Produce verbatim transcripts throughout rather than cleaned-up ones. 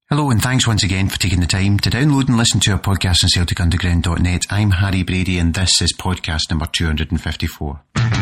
Hello and thanks once again for taking the time to download and listen to our podcast on Celtic Underground dot net. I'm Harry Brady and this is podcast number two hundred fifty-four.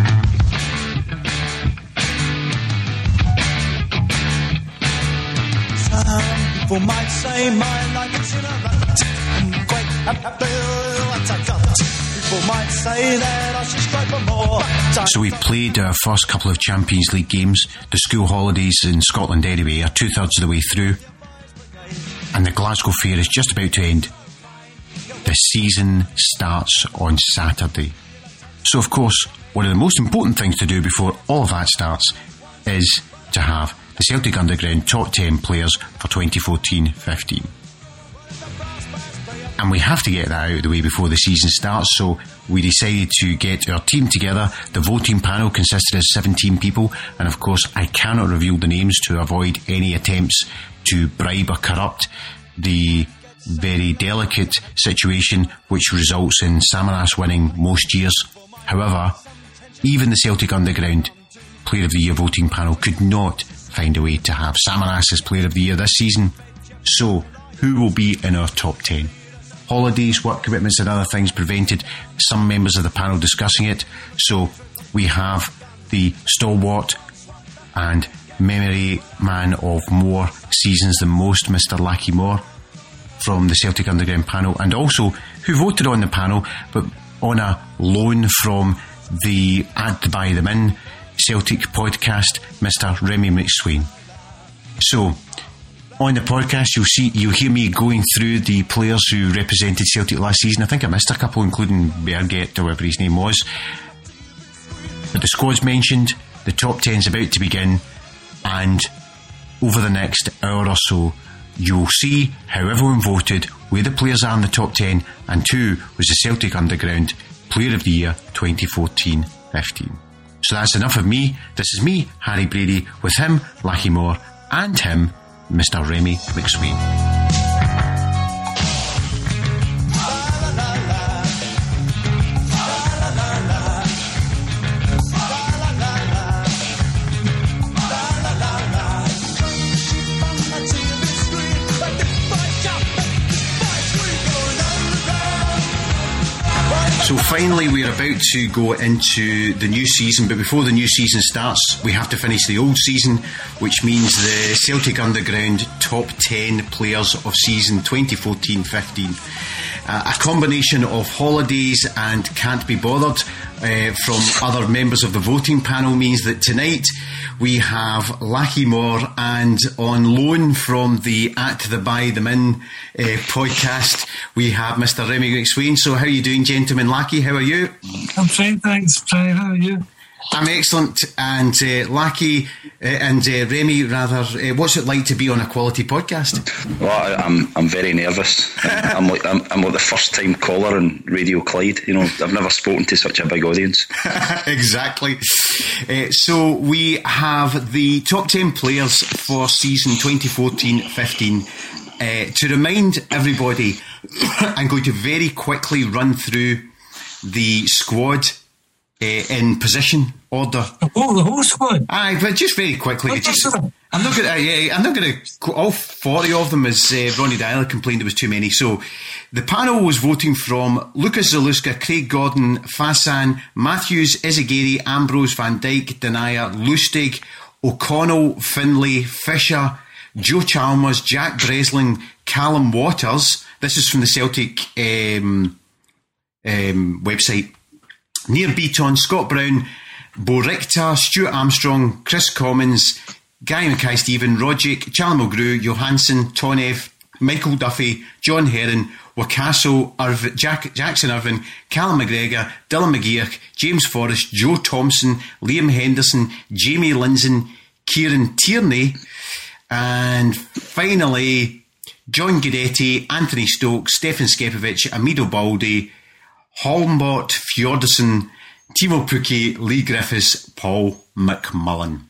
Some people might say my life is in a rut. I'm quite happy with what I got. People might say that I should strive for more. So we've played our first couple of Champions League games. The school holidays in Scotland anyway are two thirds of the way through. And the Glasgow Fair is just about to end. The season starts on Saturday. So of course, one of the most important things to do before all of that starts is to have the Celtic Underground top ten players for twenty fourteen fifteen. And we have to get that out of the way before the season starts, so we decided to get our team together. The voting panel consisted of seventeen people, and of course I cannot reveal the names to avoid any attempts to bribe or corrupt the very delicate situation which results in Samaras winning most years. However, even the Celtic Underground Player of the Year voting panel could not find a way to have Samaras as Player of the Year this season. So, who will be in our top ten? Holidays, work commitments and other things prevented some members of the panel discussing it. So, we have the stalwart and memory man of more seasons than most, Mister Lachie Moore, from the Celtic Underground panel, and also who voted on the panel but on a loan from the At the Buy Them In Celtic podcast, Mister Remy McSwain. So on the podcast you'll see you'll hear me going through the players who represented Celtic last season. I think I missed a couple, including Berget or whatever his name was, but the squad's mentioned. The top ten's about to begin, and over the next hour or so you'll see how everyone voted, where the players are in the top ten, and who was the Celtic Underground Player of the Year twenty fourteen fifteen. So that's enough of me. This is me, Harry Brady, with him, Lachie Moore, and him, Mister Remy McSwain. So finally we're about to go into the new season, but before the new season starts we have to finish the old season, which means the Celtic Underground top ten players of season twenty fourteen fifteen. Uh, a combination of holidays and can't be bothered uh, from other members of the voting panel means that tonight we have Lachie Moore, and on loan from the At the Buy Them In uh, podcast we have Mister Remy McSwain. So how are you doing, gentlemen? Lachie, how are you? I'm fine, thanks. Fine, how are you? I'm excellent. And uh, Lachie uh, and uh, Remy, rather, uh, what's it like to be on a quality podcast? Well, I, I'm I'm very nervous. I'm like I'm, I'm like the first time caller on Radio Clyde. You know, I've never spoken to such a big audience. Exactly. Uh, so we have the top ten players for season twenty fourteen fifteen. Uh, to remind everybody, I'm going to very quickly run through the squad Uh, in position order. Oh, the whole squad. Aye, but just very quickly. Just, I'm not going to. Uh, I'm not going to. All forty of them, as uh, Ronnie Dyler complained, there was too many. So, the panel was voting from Lucas Zaluska, Craig Gordon, Fassan, Matthews, Izagiri, Ambrose, Van Dijk, Denier, Lustig, O'Connell, Finlay, Fisher, Joe Chalmers, Jack Breslin, Callum Waters. This is from the Celtic um, um, website. Near Beaton, Scott Brown, Bo Richter, Stuart Armstrong, Chris Commons, Guy Mackay-Stephen, Rogic, Charlie Mulgrew, Johansson, Tonev, Michael Duffy, John Heron, Wakaso, Irv- Jack- Jackson Irvin, Callum McGregor, Dylan McGeoch, James Forrest, Joe Thompson, Liam Henderson, Jamie Linson, Kieran Tierney, and finally John Guidetti, Anthony Stokes, Stefan Skepovic, Amido Baldi, Holmbot, Fjorderson, Timo Pukki, Lee Griffiths, Paul McMullen.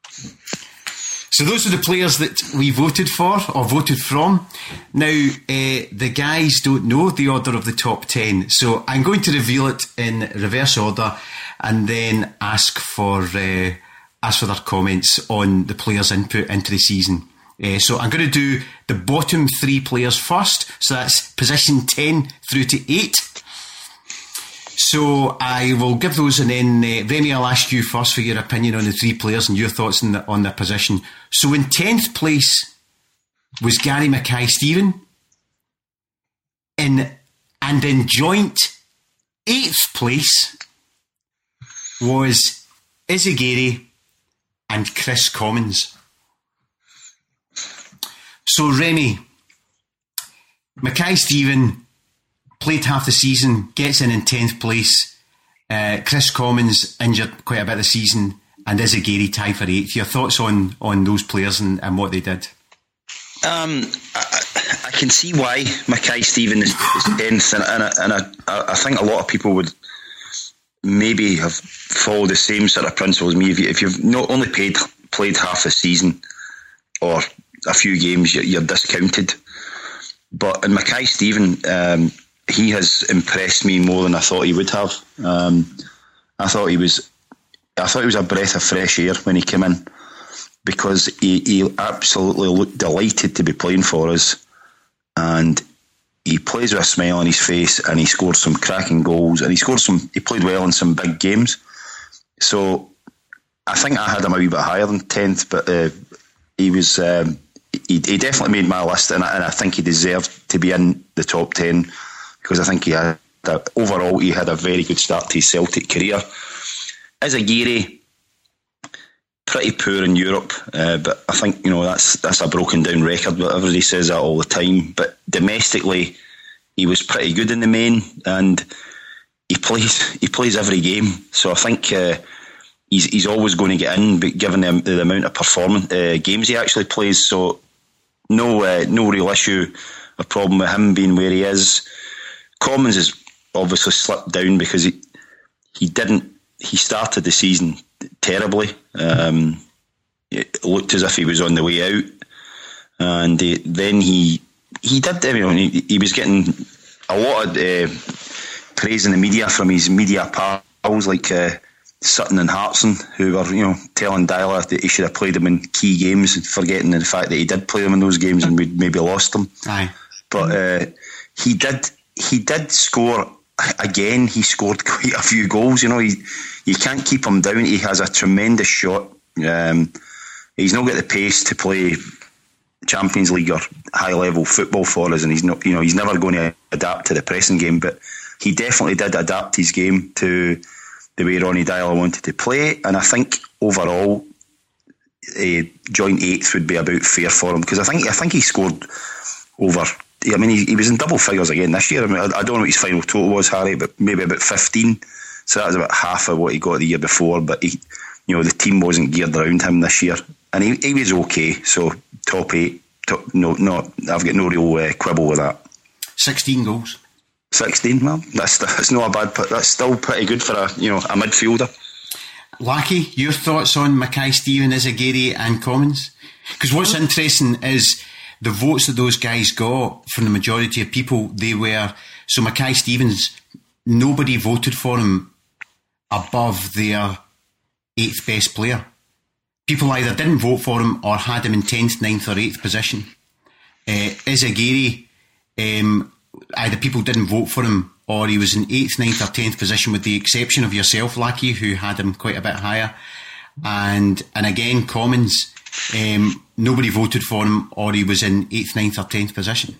So those are the players that we voted for, or voted from. Now, uh, the guys don't know the order of the top ten, so I'm going to reveal it in reverse order and then ask for uh, ask for their comments on the players' input into the season. Uh, so I'm going to do the bottom three players first. So that's position ten through to eight. So I will give those, and then uh, Remy, I'll ask you first for your opinion on the three players and your thoughts on, the, on their position. So in tenth place was Gary Mackay-Steven. In, and in joint eighth place was Izaguirre and Chris Commons. So Remy, Mackay-Steven played half the season, gets in in tenth place. Uh, Chris Commons injured quite a bit of the season, and Izaguirre tied for eighth. Your thoughts on, on those players and, and what they did? Um, I, I can see why Mackay-Steven is, is tenth, and, and, I, and I, I think a lot of people would maybe have followed the same sort of principles as me. If, you, if you've not only played played half a season or a few games, you're, you're discounted. But in Mackay-Steven, um, he has impressed me more than I thought he would have. Um, I thought he was, I thought he was a breath of fresh air when he came in, because he, he absolutely looked delighted to be playing for us, and he plays with a smile on his face, and he scored some cracking goals, and he scored some. He played well in some big games. So I think I had him a wee bit higher than tenth, but uh, he was. Um, he, he definitely made my list, and I, and I think he deserved to be in the top ten, because I think he had a, overall he had a very good start to his Celtic career. Izaguirre, pretty poor in Europe, uh, but I think, you know, that's that's a broken down record, but everybody says that all the time. But domestically, he was pretty good in the main, and he plays he plays every game. So I think uh, he's he's always going to get in, but given the, the amount of performance uh, games he actually plays, so no uh, no real issue, a problem with him being where he is. Commons has obviously slipped down because he he didn't he started the season terribly. Um, it looked as if he was on the way out, and uh, then he he did. I mean, he, he was getting a lot of uh, praise in the media from his media pals like uh, Sutton and Hartson, who were, you know, telling Dyla that he should have played him in key games, and forgetting the fact that he did play them in those games and we'd maybe lost them. Aye, but uh, he did he did score. Again, he scored quite a few goals. You know, he, you can't keep him down. He has a tremendous shot. Um, he's not got the pace to play Champions League or high level football for us, and he's not. You know, he's never going to adapt to the pressing game. But he definitely did adapt his game to the way Ronny Deila wanted to play. And I think overall, a joint eighth would be about fair for him, because I think I think he scored over. I mean, he, he was in double figures again this year. I mean, I, I don't know what his final total was, Harry, but maybe about fifteen. So that was about half of what he got the year before. But he, you know, the team wasn't geared around him this year, and he, he was okay. So top eight, top, no, no, I've got no real uh, quibble with that. Sixteen goals. Sixteen, well, that's that's not a bad, but that's still pretty good for a you know a midfielder. Lackey, your thoughts on Mackay-Steven, Izaguirre, and Commons? Because what's interesting is the votes that those guys got from the majority of people, they were, so Mackay-Stevens, nobody voted for him above their eighth best player. People either didn't vote for him or had him in tenth, ninth or eighth position. Uh, Izaguirre, um, either people didn't vote for him or he was in eighth, ninth or tenth position, with the exception of yourself, Lackey, who had him quite a bit higher. And and again, Commons, um, nobody voted for him or he was in eighth, ninth or tenth position.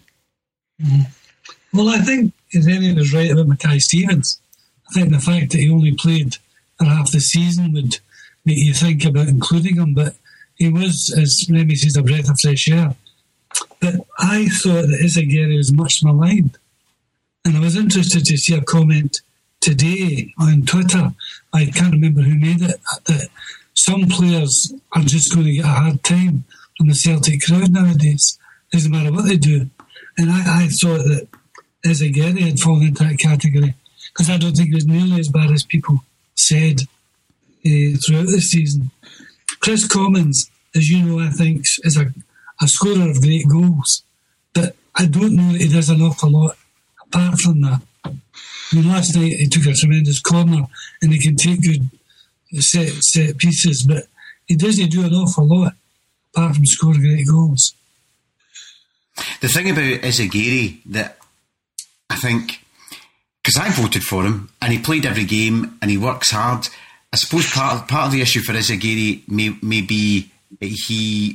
Mm. Well, I think Eddie was right about Mackay-Stevens. I think the fact that he only played for half the season would make you think about including him, but he was, as Remy says, a breath of fresh air. But I thought that Izaguirre was much maligned. And I was interested to see a comment today on Twitter, I can't remember who made it, that some players are just going to get a hard time from the Celtic crowd nowadays. Doesn't matter what they do. And I, I thought that Izaguirre had fallen into that category, because I don't think it was nearly as bad as people said uh, throughout the season. Chris Commons, as you know, I think is a, a scorer of great goals, but I don't know that he does an awful lot apart from that. I mean, last night he took a tremendous corner and he can take good set set pieces, but he doesn't do an awful lot apart from scoring great goals. the thing about Izagiri that I think, because I voted for him and he played every game and he works hard. I suppose part of, part of the issue for Izagiri may, may be he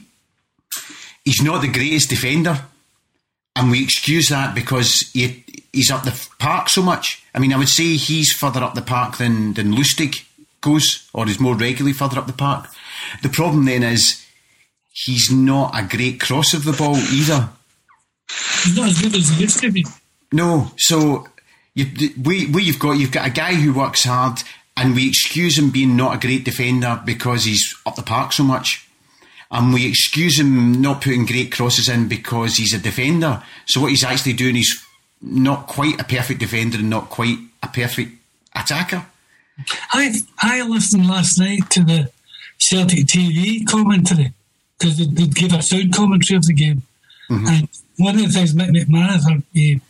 he's not the greatest defender, and we excuse that because he, he's up the park so much. I mean, I would say he's further up the park than, than Lustig goes, or is more regularly further up the park. The problem then is he's not a great cross of the ball either. He's not as good as he used to be. No, so you, we, we you've got you've got a guy who works hard, and we excuse him being not a great defender because he's up the park so much. And we excuse him not putting great crosses in because he's a defender. So what he's actually doing is not quite a perfect defender and not quite a perfect attacker. I I listened last night to the Celtic T V commentary because they they'd give a sound commentary of the game. Mm-hmm. And one of the things Mick McManus, or,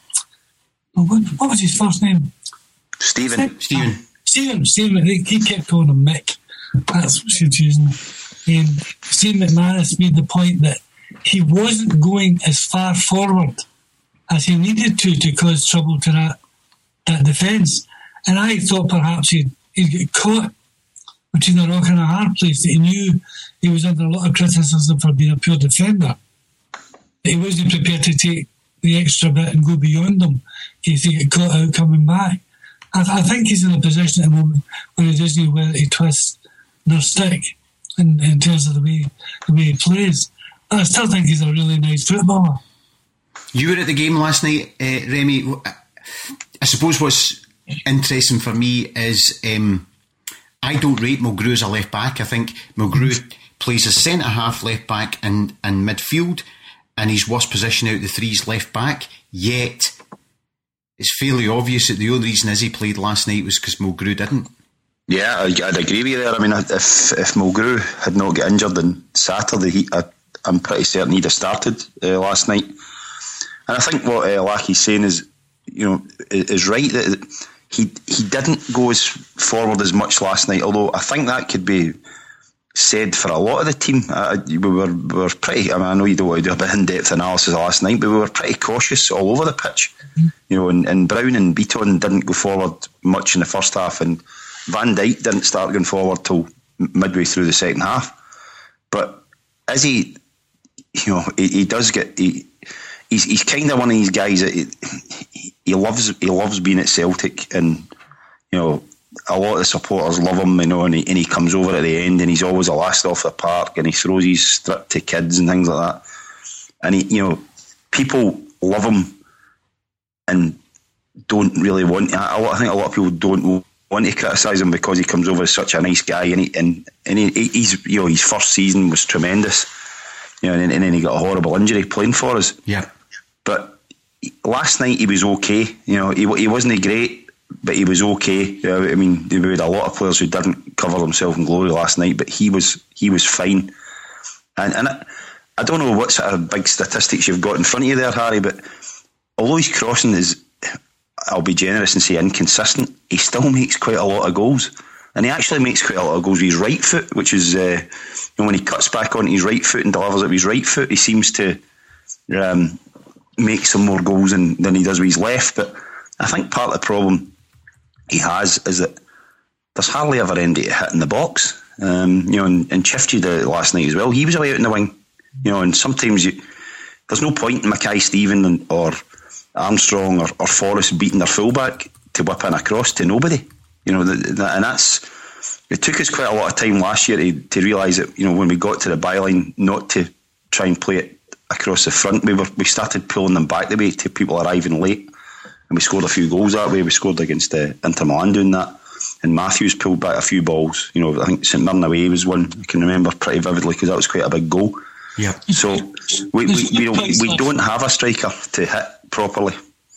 uh, what, what was his first name? Stephen. Stephen. Stephen. Stephen. He kept calling him Mick. That's what she's using. Um, Steve McManus made the point that he wasn't going as far forward as he needed to to cause trouble to that, that defence. And I thought perhaps he'd, he'd get caught between a rock and a hard place, that he knew he was under a lot of criticism for being a pure defender. That he wasn't prepared to take the extra bit and go beyond them in case he get caught out coming back. I, I think he's in a position at the moment where he doesn't know whether to twist nor stick. In, in terms of the way the way he plays, I still think he's a really nice footballer. You were at the game last night, uh, Remy. I suppose what's interesting for me is um, I don't rate Mulgrew as a left back. I think Mulgrew plays a centre half left back and, and midfield, and his worst position out of the three is left back. Yet it's fairly obvious that the only reason Izzy played last night was because Mulgrew didn't. Yeah, I'd agree with you there. I mean, if if Mulgrew had not got injured on Saturday, he, I, I'm pretty certain he'd have started uh, last night. And I think what uh, Lackey's saying is, you know, is right, that he he didn't go as forward as much last night. Although I think that could be said for a lot of the team. Uh, we were we were pretty. I mean, I know you don't want to do a bit in-depth analysis last night, but we were pretty cautious all over the pitch. Mm-hmm. You know, and, and Brown and Beaton didn't go forward much in the first half, and Van Dijk didn't start going forward till midway through the second half. But as he, you know, he, he does get, he, he's he's kind of one of these guys that he, he loves he loves being at Celtic, and you know, a lot of the supporters love him, you know, and he, and he comes over at the end and he's always the last off the park, and he throws his strip to kids and things like that. And he, you know, people love him and don't really want. I, I think a lot of people don't want to criticise him because he comes over as such a nice guy, and he, and, and he, he's, you know, his first season was tremendous, you know, and, and then he got a horrible injury playing for us. Yeah, but last night he was okay. You know, he he wasn't great, but he was okay. You know, I mean, we had a lot of players who didn't cover themselves in glory last night, but he was he was fine. And and I, I don't know what sort of big statistics you've got in front of you there, Harry, but although his crossing is, I'll be generous and say inconsistent, he still makes quite a lot of goals. And he actually makes quite a lot of goals with his right foot, which is, uh, you know, when he cuts back on his right foot and delivers it with his right foot, he seems to um, make some more goals than, than he does with his left. But I think part of the problem he has is that there's hardly ever anybody to hit in the box. Um, you know, and, and Chifty did it last night as well. He was away out in the wing, you know, and sometimes you, there's no point in Mackay-Steven or Armstrong or, or Forrest beating their fullback to whip in across to nobody, you know, the, the, and that's, it took us quite a lot of time last year to, to realise that, you know, when we got to the byline, not to try and play it across the front. We were we started pulling them back the way to people arriving late, and we scored a few goals that way. We scored against uh, Inter Milan doing that, and Matthews pulled back a few balls. You know, I think St Mirren away was one I can remember pretty vividly because that was quite a big goal. Yeah. So we we we, we, we don't have a striker to hit properly.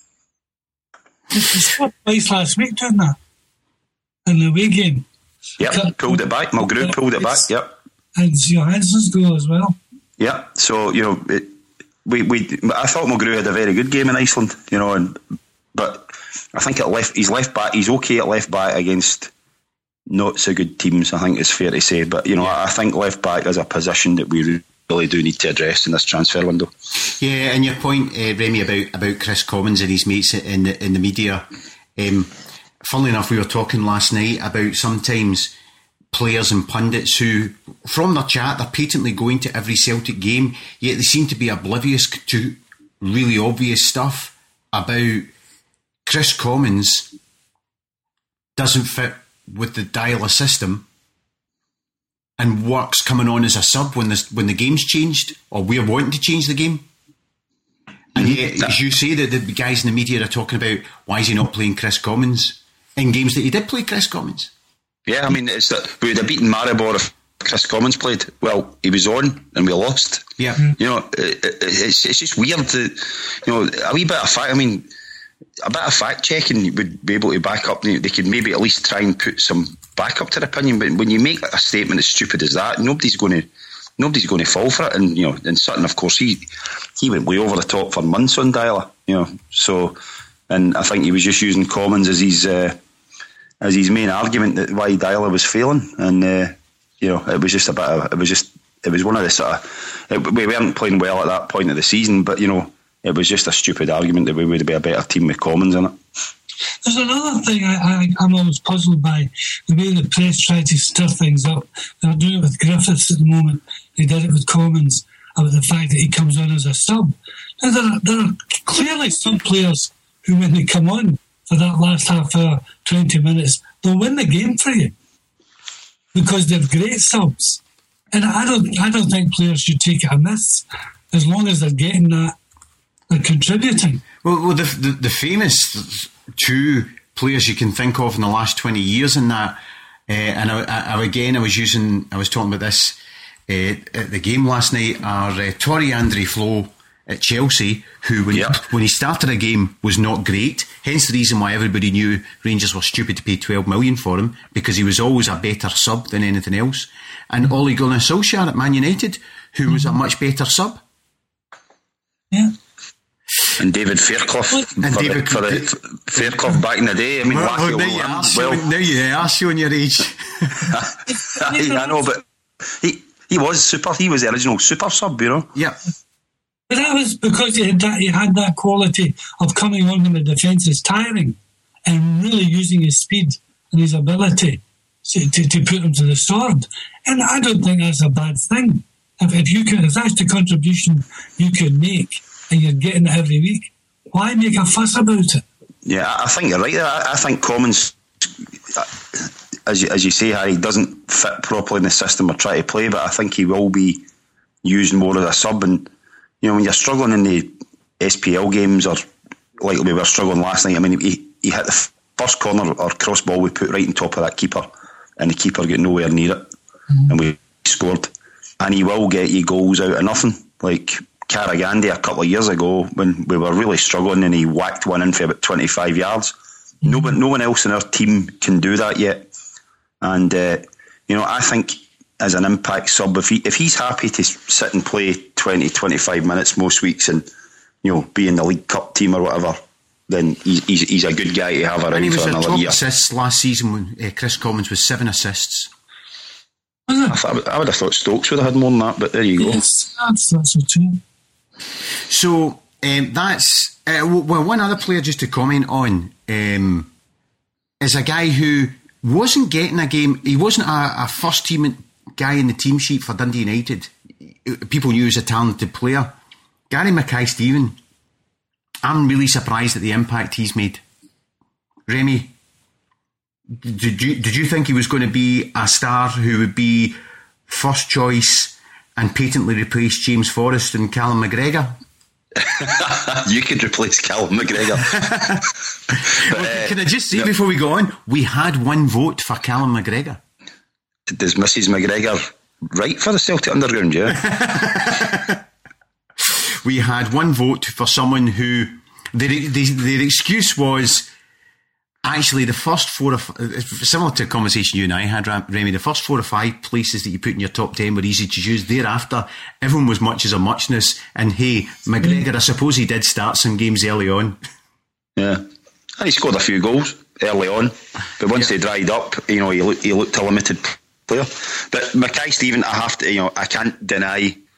He scored twice last week, didn't that? In the away game. Yep, pulled it back. Mulgrew pulled it back. Yep. And Johansson's goal as well. Yeah. So you know, it, we we I thought Mulgrew had a very good game in Iceland. You know, and but I think at left he's left back. He's okay at left back against not so good teams. I think it's fair to say. But you know, yeah. I think left back is a position that we really do need to address in this transfer window. Yeah, and your point, uh, Remy, about, about Chris Commons and his mates in the in the media. Um, funnily enough, we were talking last night about sometimes players and pundits who, from their chat, they're patently going to every Celtic game, yet they seem to be oblivious to really obvious stuff about Chris Commons doesn't fit with the Deila system and works coming on as a sub when the, when the game's changed, or we're wanting to change the game. And yet, as you say, that the guys in the media are talking about why is he not playing Chris Commons in games that he did play Chris Commons. Yeah, I mean, it's that we would have beaten Maribor if Chris Commons played. Well, he was on and we lost. Yeah, you know, it, it, it's it's just weird to, you know, a wee bit of fact. I mean, a bit of fact checking would be able to back up. They could maybe at least try and put some back up to the opinion. But when you make a statement as stupid as that, nobody's going to nobody's going to fall for it. And you know, and Sutton, of course, he he went way over the top for months on Deila. You know, so and I think he was just using Commons as his. Uh, as his main argument that why Deila was failing, and uh, you know, it was just a bit of, it was just it was one of the sort of it, we weren't playing well at that point of the season, but you know, it was just a stupid argument that we would be a better team with Commons in it. There's another thing I, I, I'm always puzzled by, the way the press try to stir things up. They're doing it with Griffiths at the moment. They did it with Commons about the fact that he comes on as a sub. Now, there are, there are clearly some players who, when they come on for that last half hour, twenty minutes, they'll win the game for you because they're great subs. And I don't I don't think players should take it amiss as long as they're getting that, they're contributing. Well, well the, the, the famous two players you can think of in the last twenty years in that, uh, and I, I, again, I was using, I was talking about this uh, at the game last night, are uh, Torrey Andre Flo at Chelsea, who when, yep. he, when he started a game was not great, hence the reason why everybody knew Rangers were stupid to pay twelve million for him, because he was always a better sub than anything else. And Ole Gunnar Solskjaer at Man United, who was a much better sub. Yeah. And David Fairclough and for, David, the, for the Fairclough back in the day. I mean, well, well, now, you are well, showing, now you are showing your age. I know, but he he was super. He was the original super sub, you know. Yeah. But that was because he had that, he had that quality of coming on when the defence is tiring and really using his speed and his ability to, to, to put them to the sword. And I don't think that's a bad thing. If, if you can, if that's the contribution you can make and you're getting it every week, why make a fuss about it? Yeah, I think you're right there. I, I think Commons, as you, as you say, Harry, doesn't fit properly in the system we're trying to play, but I think he will be used more as a sub. And you know, when you're struggling in the S P L games, or like we were struggling last night, I mean, he, he hit the first corner or cross ball we put right on top of that keeper, and the keeper got nowhere near it, mm-hmm. and we scored. And he will get you goals out of nothing. Like Karagandhi a couple of years ago, when we were really struggling, and he whacked one in for about twenty-five yards. Mm-hmm. No one, no one else in our team can do that yet. And uh, you know, I think, as an impact sub, if he if he's happy to sit and play twenty, twenty-five minutes most weeks and, you know, be in the League Cup team or whatever, then he's he's, he's a good guy to have around for another year. And he was at top assists last season when uh, Chris Commons was seven assists. Was it? I, thought, I would have thought Stokes would have had more than that, but there you go. Yes, that's, that's so true. So um, that's uh, well, one other player just to comment on um, is a guy who wasn't getting a game. He wasn't a, a first team guy in the team sheet for Dundee United. People knew he was a talented player. Gary Mackay-Steven, I'm really surprised at the impact he's made. Remy, did you did you think he was going to be a star who would be first choice and patently replace James Forrest and Callum McGregor? You could replace Callum McGregor. But, well, uh, can I just say no. before we go on, we had one vote for Callum McGregor. Does Missus McGregor write for the Celtic Underground, yeah? We had one vote for someone who their, their, their excuse was actually the first four or five, similar to a conversation you and I had, Remy, the first four or five places that you put in your top ten were easy to choose. Thereafter, everyone was much as a muchness. And hey, McGregor, I suppose he did start some games early on. Yeah, and he scored a few goals early on, but once yeah. they dried up, you know, he looked, he looked a limited player. But Mackay-Steven, I have to, you know, I can't deny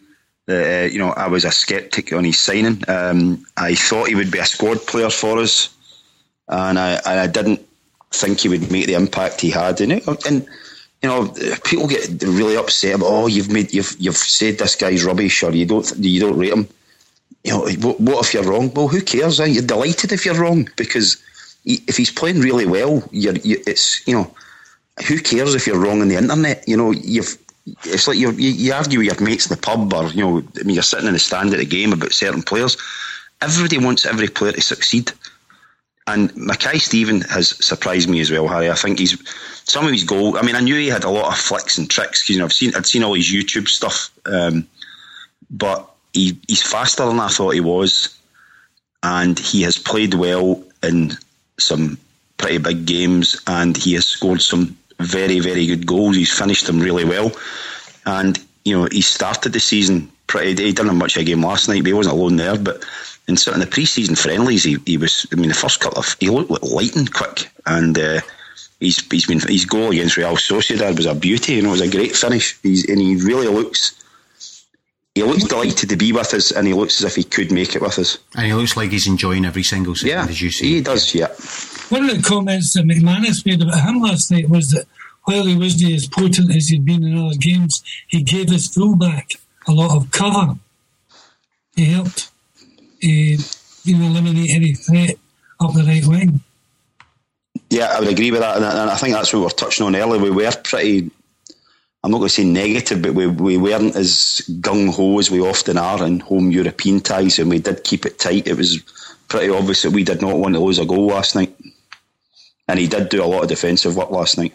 Uh, you know, I was a sceptic on his signing. Um, I thought he would be a squad player for us, and I, and I didn't think he would make the impact he had. And, and you know, people get really upset about, oh, you've made, you've you've said this guy's rubbish, or you don't you don't rate him. You know, what, what if you're wrong? Well, who cares? Eh? You're delighted if you're wrong, because he, if he's playing really well, you're, you, it's you know, who cares if you're wrong on the internet? You know, you've. It's like you you argue with your mates in the pub, or you know, I mean, you're sitting in the stand at the game about certain players. Everybody wants every player to succeed, and Mackay Steven has surprised me as well, Harry. I think he's some of his goals. I mean, I knew he had a lot of flicks and tricks. You know, I've seen I'd seen all his YouTube stuff, um, but he he's faster than I thought he was, and he has played well in some pretty big games, and he has scored some very, very good goals. He's finished them really well, and you know, he started the season pretty. He didn't have much of a game last night, but he wasn't alone there. But in certain the pre-season friendlies, he, he was. I mean, the first couple of he looked like lightning quick, and uh, he's he's been his goal against Real Sociedad was a beauty. You know, it was a great finish. He's and he really looks. He looks delighted to be with us, and he looks as if he could make it with us. And he looks like he's enjoying every single second, yeah, as you say. He does, yeah. One of the comments that McManus made about him last night was that while he wasn't as potent as he'd been in other games, he gave his fullback a lot of cover. He helped uh, you know, eliminate any threat up the right wing. Yeah, I would agree with that, and I think that's what we were touching on earlier. We were pretty, I'm not going to say negative, but we, we weren't as gung-ho as we often are in home European ties, and we did keep it tight. It was pretty obvious that we did not want to lose a goal last night, and he did do a lot of defensive work last night.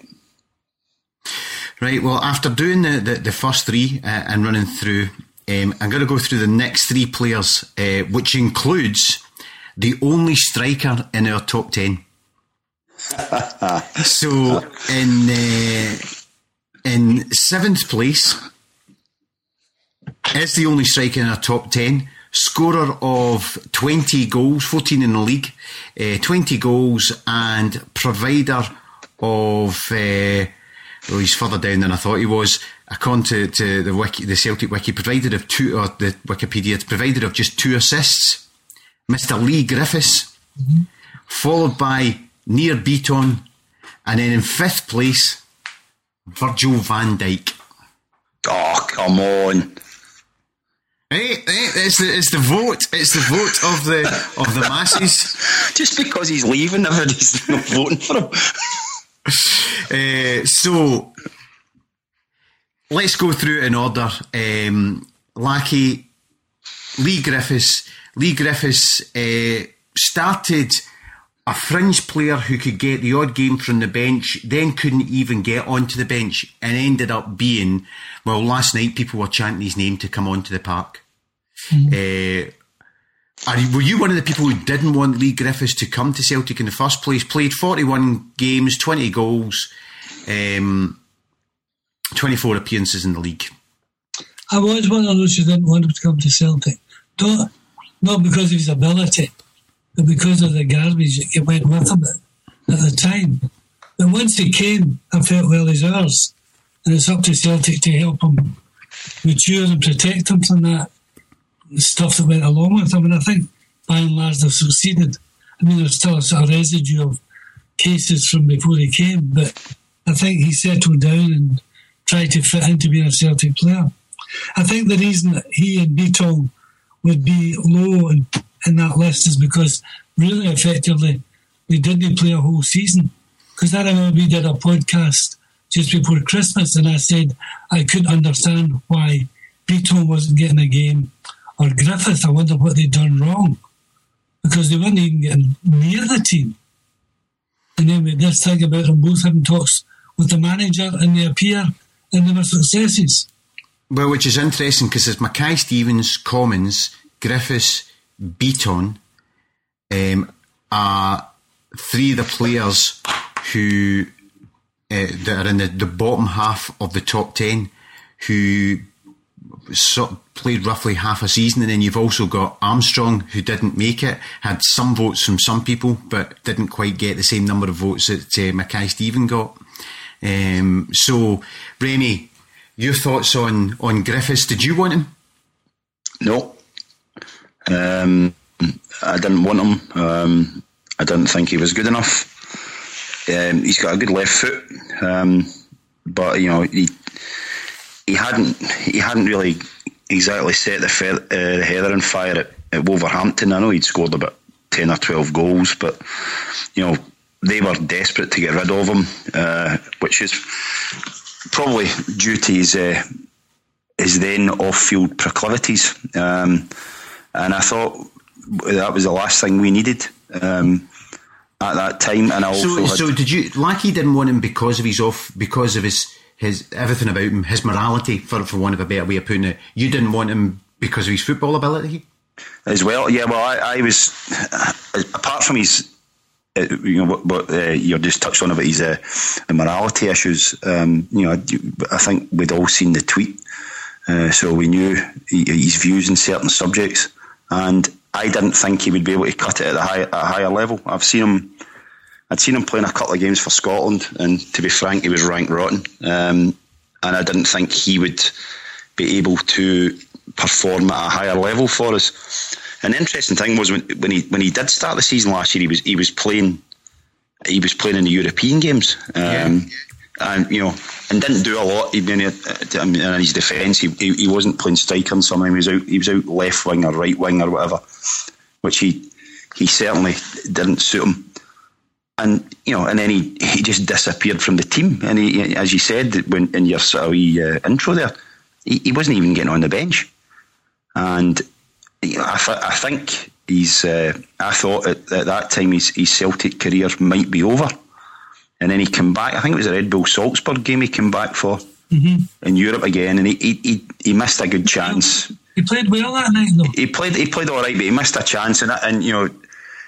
Right, well, after doing the, the, the first three uh, and running through, um, I'm going to go through the next three players, uh, which includes the only striker in our top ten. So, in uh, in seventh place is the only striker in our top ten, scorer of twenty goals, fourteen in the league, uh, twenty goals, and provider of... Uh, Well, he's further down than I thought he was. According to, to the wiki, the Celtic wiki, provided of two, or the Wikipedia, it's provided of just two assists. Mister Lee Griffiths, mm-hmm. followed by Nir Beaton, and then in fifth place, Virgil van Dijk. Oh, come on! Hey, hey, it's the it's the vote. It's the vote of the of the masses. Just because he's leaving, everybody's not voting for him. Uh, so let's go through it in order. Um, Lackey, Lee Griffiths. Lee Griffiths uh, started a fringe player who could get the odd game from the bench, then couldn't even get onto the bench, and ended up being, well, last night people were chanting his name to come onto the park. Mm-hmm. Uh, Are you, were you one of the people who didn't want Lee Griffiths to come to Celtic in the first place? Played forty-one games, twenty goals, um, twenty-four appearances in the league. I was one of those who didn't want him to come to Celtic. Not, not because of his ability, but because of the garbage that went with him at, at the time. But once he came, I felt, well, he's ours. And it's up to Celtic to help him mature and protect him from that stuff that went along with him, and I think by and large they've succeeded. I mean, there's still a sort of residue of cases from before he came, but I think he settled down and tried to fit into being a Celtic player. I think the reason that he and Beaton would be low in, in that list is because really effectively they didn't play a whole season. Because I remember we did a podcast just before Christmas, and I said I couldn't understand why Beaton wasn't getting a game, or Griffith. I wonder what they'd done wrong, because they weren't even getting near the team. And then with this thing about them both having talks with the manager, and they appear and they were successes. Well, which is interesting, because there's Mackay Stevens, Commons, Griffiths, Beaton, um, are three of the players who uh, that are in the, the bottom half of the top ten, who sort of played roughly half a season. And then you've also got Armstrong, who didn't make it, had some votes from some people, but didn't quite get the same number of votes that uh, Mackay Steven got. Um, so, Remy, your thoughts on, on Griffiths? Did you want him? No. Um, I didn't want him. Um, I didn't think he was good enough. Um, he's got a good left foot, um, but you know he he hadn't he hadn't really exactly set the, fe- uh, the heather on fire at, at Wolverhampton. I know he'd scored about ten or twelve goals, but you know they were desperate to get rid of him, uh, which is probably due to his uh, his then off-field proclivities. Um, and I thought that was the last thing we needed. Um, At that time, and I also so, had so did you? Lackey didn't want him because of his off, because of his his everything about him, his morality, for for want of a better way of putting it. You didn't want him because of his football ability, as well. Yeah, well, I, I was apart from his, uh, you know, what, what uh, you just touched on about his uh, morality issues. Um, you know, I, I think we'd all seen the tweet, uh, so we knew his views on certain subjects, and I didn't think he would be able to cut it at a, high, at a higher level. I've seen him, I'd seen him playing a couple of games for Scotland, and to be frank, he was ranked rotten. Um, and I didn't think he would be able to perform at a higher level for us. An interesting thing was when, when he when he did start the season last year, he was he was playing he was playing in the European games. Um, yeah. And you know, and didn't do a lot. He, in his defence, he, he he wasn't playing striker and something. He was out. He was out left wing or right wing or whatever, which he he certainly didn't suit him. And you know, and then he, he just disappeared from the team. And he, as you said when in your sort of wee, uh, intro there, he, he wasn't even getting on the bench. And you know, I th- I think he's. Uh, I thought at, at that time his his Celtic career might be over. And then he came back. I think it was a Red Bull Salzburg game he came back for mm-hmm. in Europe again, and he, he he he missed a good chance. He played well that night, though. He played he played all right, but he missed a chance, and and you know,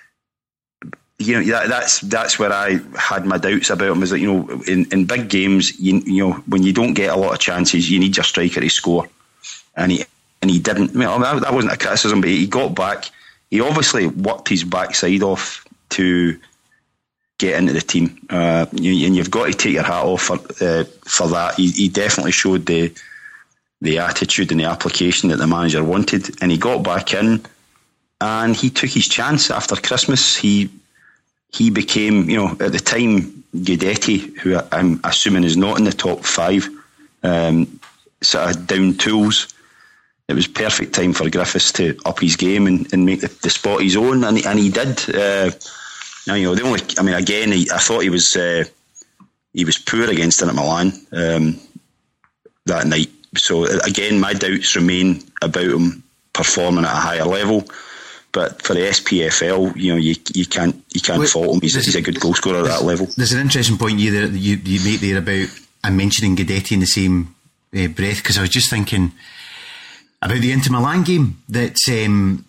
you know that, that's that's where I had my doubts about him. Is that you know in, in big games, you you know when you don't get a lot of chances, you need your striker to score, and he and he didn't. I mean, that wasn't a criticism, but he got back. He obviously worked his backside off to get into the team, uh, you, and you've got to take your hat off for uh, for that. He, he definitely showed the the attitude and the application that the manager wanted, and he got back in, and he took his chance after Christmas. He he became, you know, at the time, Guidetti, who I'm assuming is not in the top five, um, sort of down tools. It was perfect time for Griffiths to up his game and, and make the, the spot his own, and he, and he did. Uh, Now, you know, the only, I mean, again, he, I thought he was uh, he was poor against Inter Milan um, that night. So again, my doubts remain about him performing at a higher level. But for the S P F L, you know, you you can't you can't Wait, fault him. He's, he's a good goal scorer at that level. There's an interesting point you there, you you make there about I'm mentioning Guidetti in the same uh, breath, because I was just thinking about the Inter Milan game that um,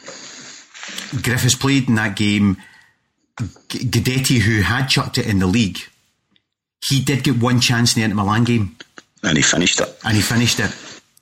Griffiths played in that game. Guidetti, who had chucked it in the league, he did get one chance in the Inter Milan game, and he finished it. And he finished it.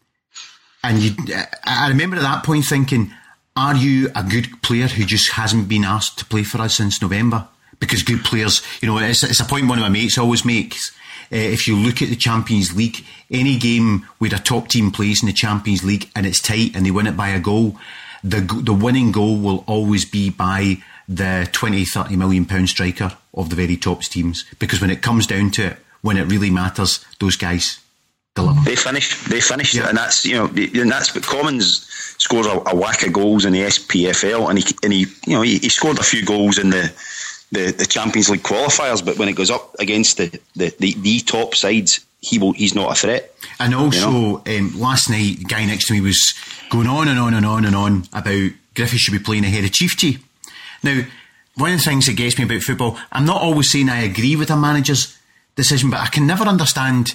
And you, I remember at that point thinking, are you a good player who just hasn't been asked to play for us since November? Because good players, you know, it's, it's a point one of my mates always makes. Uh, if you look at the Champions League, any game where a top team plays in the Champions League and it's tight and they win it by a goal, the the winning goal will always be by the twenty, thirty million pound striker of the very top teams, because when it comes down to it, when it really matters, those guys deliver. They finish, they finished yeah. it, and that's, you know, and that's what Commons scores a, a whack of goals in the S P F L, and he and he you know he, he scored a few goals in the, the, the Champions League qualifiers, but when it goes up against the, the, the, the top sides, he will he's not a threat. And also, you know? um, last night, the guy next to me was going on and on and on and on about Griffiths should be playing ahead of Chief G. Now, one of the things that gets me about football, I'm not always saying I agree with a manager's decision, but I can never understand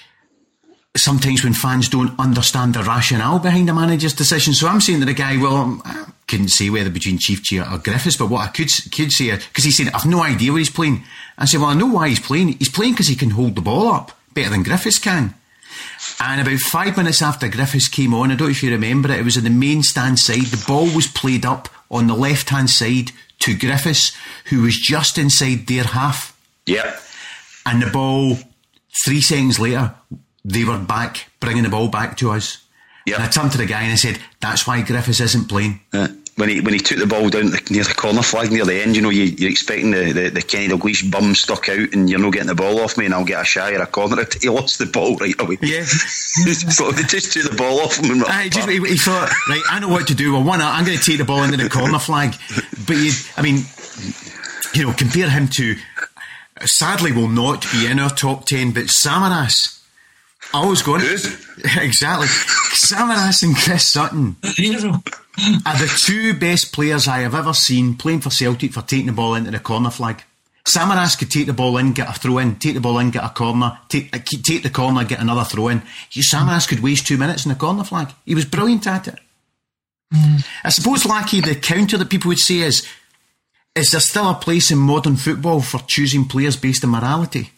sometimes when fans don't understand the rationale behind a manager's decision. So I'm saying to the guy, well, I couldn't say whether between Chief G or Griffiths, but what I could could say, because he said, I've no idea where he's playing. I said, well, I know why he's playing. He's playing because he can hold the ball up better than Griffiths can. And about five minutes after Griffiths came on, I don't know if you remember it, it was in the main stand side. The ball was played up on the left-hand side to Griffiths, who was just inside their half. Yeah. And the ball, three seconds later, they were back, bringing the ball back to us. Yep. And I turned to the guy and I said, that's why Griffiths isn't playing. Yeah. When he when he took the ball down the, near the corner flag near the end, you know, you, you're expecting the, the, the Kenny Dalglish bum stuck out and you're not getting the ball off me and I'll get a shy or a corner out. He lost the ball right away. Yeah. So they just took the ball off him. And I just, he, he thought, right, I know what to do. Well, one, I'm going to take the ball into the corner flag. But, you, I mean, you know, compare him to, sadly will not be in our top ten, but Samaras. I was going Who? Exactly. Samaras and Chris Sutton are the two best players I have ever seen playing for Celtic for taking the ball into the corner flag. Samaras could take the ball in, get a throw in, take the ball in, get a corner, take, take the corner, get another throw in. Samaras could waste two minutes in the corner flag. He was brilliant at it. Mm. I suppose, Lackey, the counter that people would say is, is there still a place in modern football for choosing players based on morality?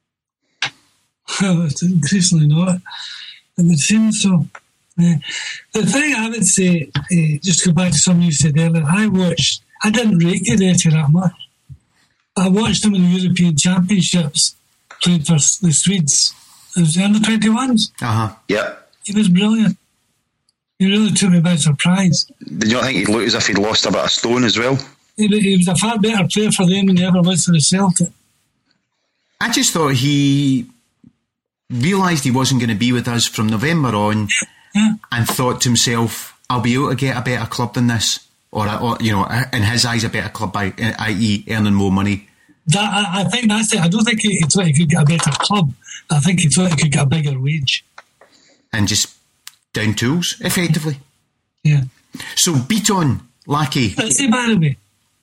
Well, it's increasingly not. It would seem so. Uh, the thing I would say, uh, just to go back to something you said earlier, I watched, I didn't rate Guidetti that much. I watched him in the European Championships, played for the Swedes. It was the under twenty-ones. Uh-huh. Yeah. He was brilliant. He really took me by surprise. Did you not think he looked as if he'd lost a bit of stone as well? He, he was a far better player for them than he ever was for the Celtic. I just thought he realised he wasn't going to be with us from November on, yeah. and thought to himself, I'll be able to get a better club than this, or, or you know, in his eyes, a better club, by that is earning more money. That, I, I think that's it. I don't think he, he thought he could get a better club. I think he thought he could get a bigger wage. And just down tools, effectively. Yeah. So, Beaton, Lackey. Let's say, by the way.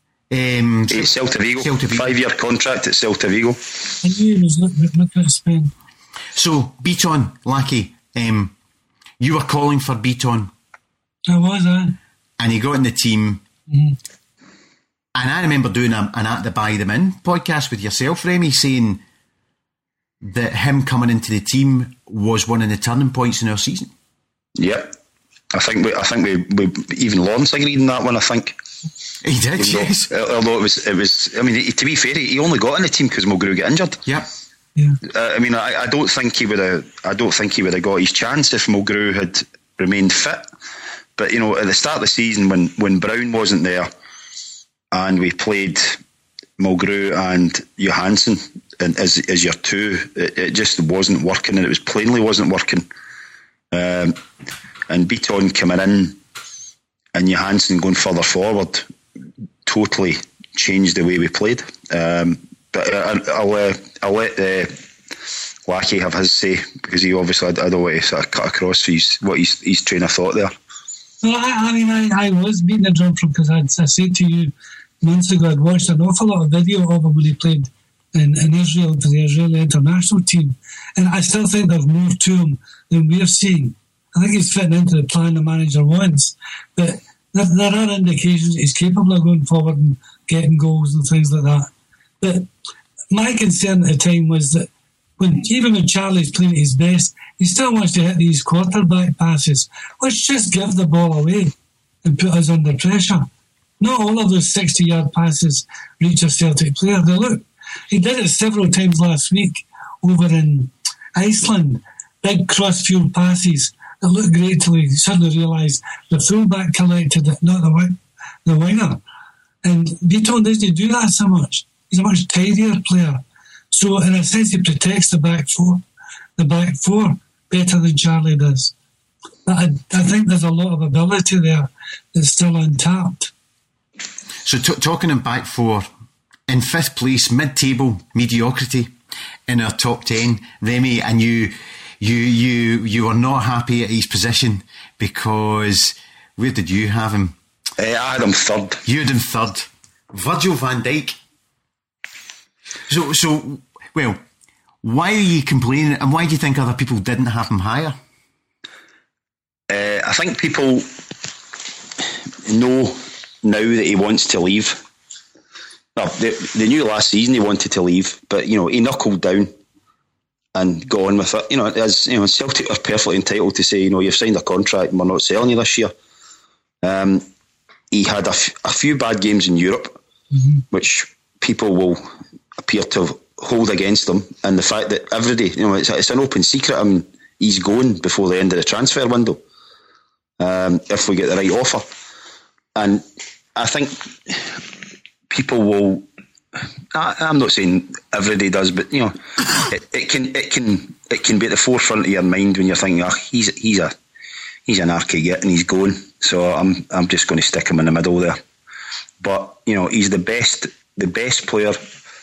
Um, it's Celta Vigo. Celta Vigo. Five-year contract at Celta Vigo. I knew he was looking, looking at Spain. So, Beaton, Lackey, um, you were calling for Beaton. I was, I. And he got in the team. Mm-hmm. And I remember doing a, an At the Buy Them In podcast with yourself, Remy, saying that him coming into the team was one of the turning points in our season. Yep. I think we, I think we, we even Lawrence agreed in that one, I think. He did, even yes. Though, although it was, it was, I mean, to be fair, he only got in the team because Mulgrew got injured. Yep. Yeah. Uh, I mean, I, I don't think he would have. I don't think he would have got his chance if Mulgrew had remained fit. But you know, at the start of the season, when, when Brown wasn't there, and we played Mulgrew and Johansson and as as your two, it, it just wasn't working, and it was plainly wasn't working. Um, and Beaton coming in and Johansson going further forward totally changed the way we played. Um, but I, I'll uh, I'll let uh, Lackey have his say, because he obviously I, I don't want to sort of cut across his, what his, his train of thought there. Well, I, I mean, I, I was beating the drum from, because I said to you months ago, I'd watched an awful lot of video of him when he played in, in Israel for the Israeli international team, and I still think there's more to him than we're seeing. I think he's fitting into the plan the manager wants, but there, there are indications he's capable of going forward and getting goals and things like that. But my concern at the time was that when even when Charlie's playing at his best, he still wants to hit these quarterback passes, which just give the ball away and put us under pressure. Not all of those sixty-yard passes reach a Celtic player. They look, he did it several times last week over in Iceland. Big cross-field passes that looked great till he suddenly realised the fullback collected it, not the wing, the winger. And Beaton doesn't do that so much. He's a much tidier player. So in a sense, he protects the back four, the back four better than Charlie does. But I, I think there's a lot of ability there that's still untapped. So t- talking in back four, in fifth place, mid-table mediocrity in our top ten, Remy, and you, you, you, you were not happy at his position because where did you have him? Uh, I had him third. You had him third. Virgil van Dijk. So, so, well, why are you complaining, and why do you think other people didn't have him higher? Uh, I think people know now that he wants to leave. Well, they, they knew last season he wanted to leave, but you know he knuckled down and got on with it. You know, as you know, Celtic are perfectly entitled to say, you know, you've signed a contract and we're not selling you this year. Um, he had a, f- a few bad games in Europe, mm-hmm. which people will appear to hold against him, and the fact that every day, you know, it's, it's an open secret. I mean, he's going before the end of the transfer window. um, if we get the right offer. And I think people will. I, I'm not saying everybody does, but you know, it, it can it can it can be at the forefront of your mind when you're thinking, oh, he's he's a he's an arky git and he's going. So I'm I'm just going to stick him in the middle there. But you know, he's the best the best player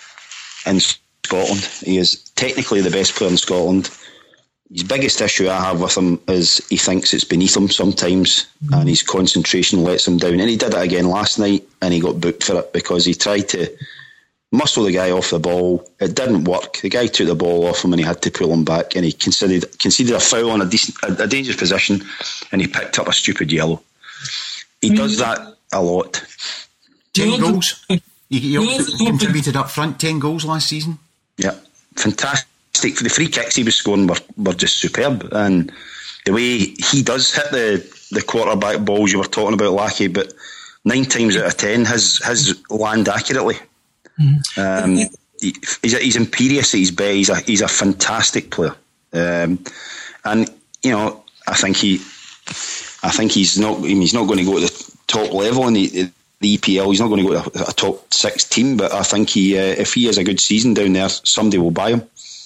in Scotland. He is technically the best player in Scotland. His biggest issue I have with him is he thinks it's beneath him sometimes, mm-hmm. and his concentration lets him down. And he did it again last night, and he got booked for it because he tried to muscle the guy off the ball. It didn't work. The guy took the ball off him and he had to pull him back, and he conceded conceded a foul on a decent, a, a dangerous position, and he picked up a stupid yellow. He does that a lot. Ten goals. He, he also contributed up front. Ten goals last season. Yeah, fantastic. For the free kicks he was scoring were, were just superb, and the way he does hit the, the quarterback balls you were talking about, Lackey, but nine times out of ten his his land accurately. Mm-hmm. Um, he, he's, a, he's imperious at his best. He's a he's a fantastic player, um, and you know I think he, I think he's not. I mean, he's not going to go to the top level in the, the E P L. He's not going to go to a, a top six team, but I think he, uh, if he has a good season down there, somebody will buy him.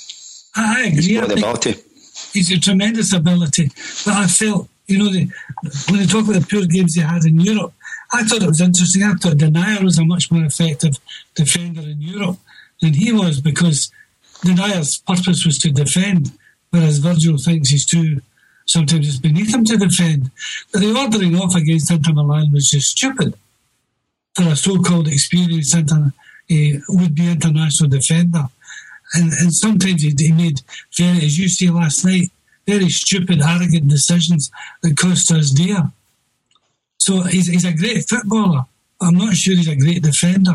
I agree. He's got the ability. He's a tremendous ability, but I felt, you know, the, when they talk about the poor games he had in Europe, I thought it was interesting. I thought Denier was a much more effective defender in Europe than he was, because Denier's purpose was to defend, whereas Virgil thinks he's too, sometimes it's beneath him to defend. But the ordering off against Inter Milan was just stupid for a so-called experienced inter, uh, would-be international defender. And, and sometimes he, he made, very, as you say last night, very stupid, arrogant decisions that cost us dear. So he's, he's a great footballer. I'm not sure he's a great defender.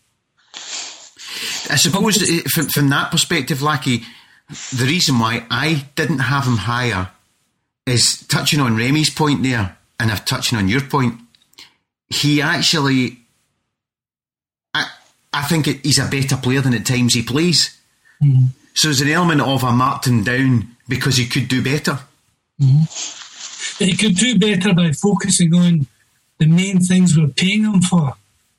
I suppose from, from that perspective, Lackey, the reason why I didn't have him higher is touching on Remy's point there, and I'm touching on your point. He actually, I, I think it, he's a better player than at times he plays. Mm-hmm. So there's an element of I marked him down because he could do better. Mm-hmm. He could do better by focusing on the main things we're paying him for.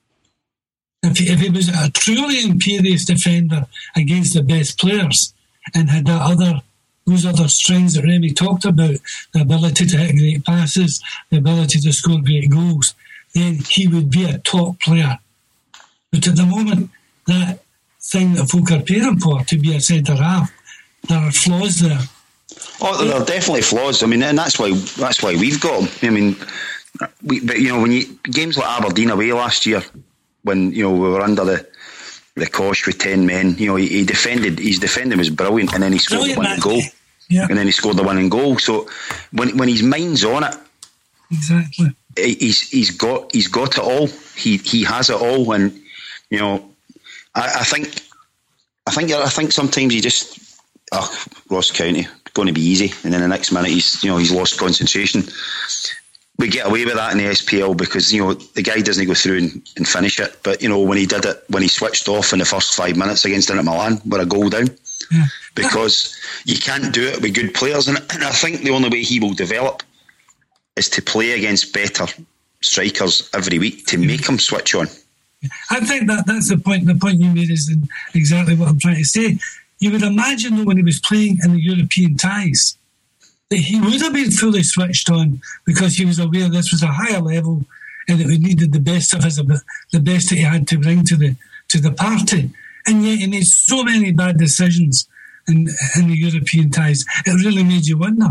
If he, if he was a truly imperious defender against the best players and had that other, those other strings that Remy talked about, the ability to hit great passes, the ability to score great goals, then he would be a top player. But at the moment, that thing that folk are paying him for, to be a centre-half, there are flaws there. Oh, there are definitely flaws. I mean, and that's why that's why we've got him. I mean, we, but you know, when you games like Aberdeen away last year, when you know we were under the the cosh with ten men, you know, he, he defended. His defending was brilliant, and then he scored brilliant, the winning goal. Yeah. And then he scored the winning goal. So when when his mind's on it, exactly, he's he's got he's got it all. He he has it all, and you know, I, I think I think I think sometimes he just oh, Ross County going to be easy, and then the next minute he's you know he's lost concentration. We get away with that in the S P L because you know the guy doesn't go through and, and finish it. But you know when he did it, when he switched off in the first five minutes against Inter Milan, we're a goal down. Yeah. Because you can't do it with good players, and, and I think the only way he will develop is to play against better strikers every week to make him switch on. I think that that's the point. The point you made is exactly what I'm trying to say. You would imagine, though, when he was playing in the European ties, that he would have been fully switched on because he was aware this was a higher level and that we needed the best of his, the best that he had to bring to the to the party. And yet he made so many bad decisions in, in the European ties. It really made you wonder.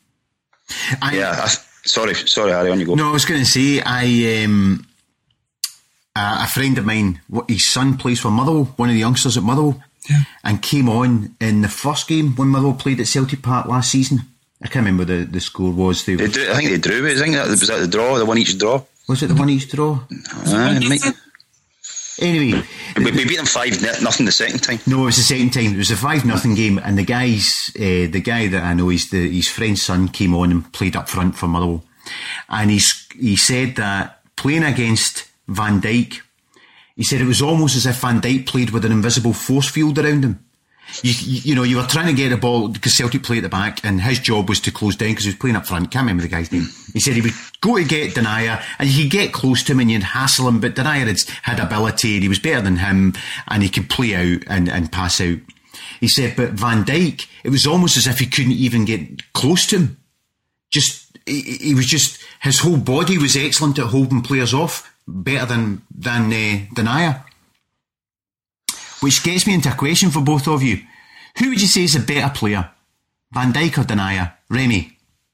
I, yeah, I, sorry, sorry, Harry, on you go. No, I was going to say, I um, uh, a friend of mine, his son plays for Motherwell, one of the youngsters at Motherwell, yeah. and came on in the first game when Motherwell played at Celtic Park last season. I can't remember the, the score was. They, they drew, I think they drew it. I think that was that the draw, the one each draw. Was it the one each draw? Uh, Anyway, we, we beat them five nothing the second time. No, it was the second time. It was a five nothing game, and the guys, uh, the guy that I know, he's the his friend's son came on and played up front for Motherwell, and he's he said that playing against Van Dijk, he said it was almost as if Van Dijk played with an invisible force field around him. You, you, you know, you were trying to get the ball because Celtic play at the back, and his job was to close down because he was playing up front. Can't remember the guy's name. He said he would go to get Denayer, and you could get close to him and you'd hassle him, but Denayer had, had ability, and he was better than him, and he could play out and, and pass out. He said, but Van Dijk, it was almost as if he couldn't even get close to him. Just, he, he was just, his whole body was excellent at holding players off, better than, than uh, Denayer. Which gets me into a question for both of you. Who would you say is a better player? Van Dijk or Denayer? Remy?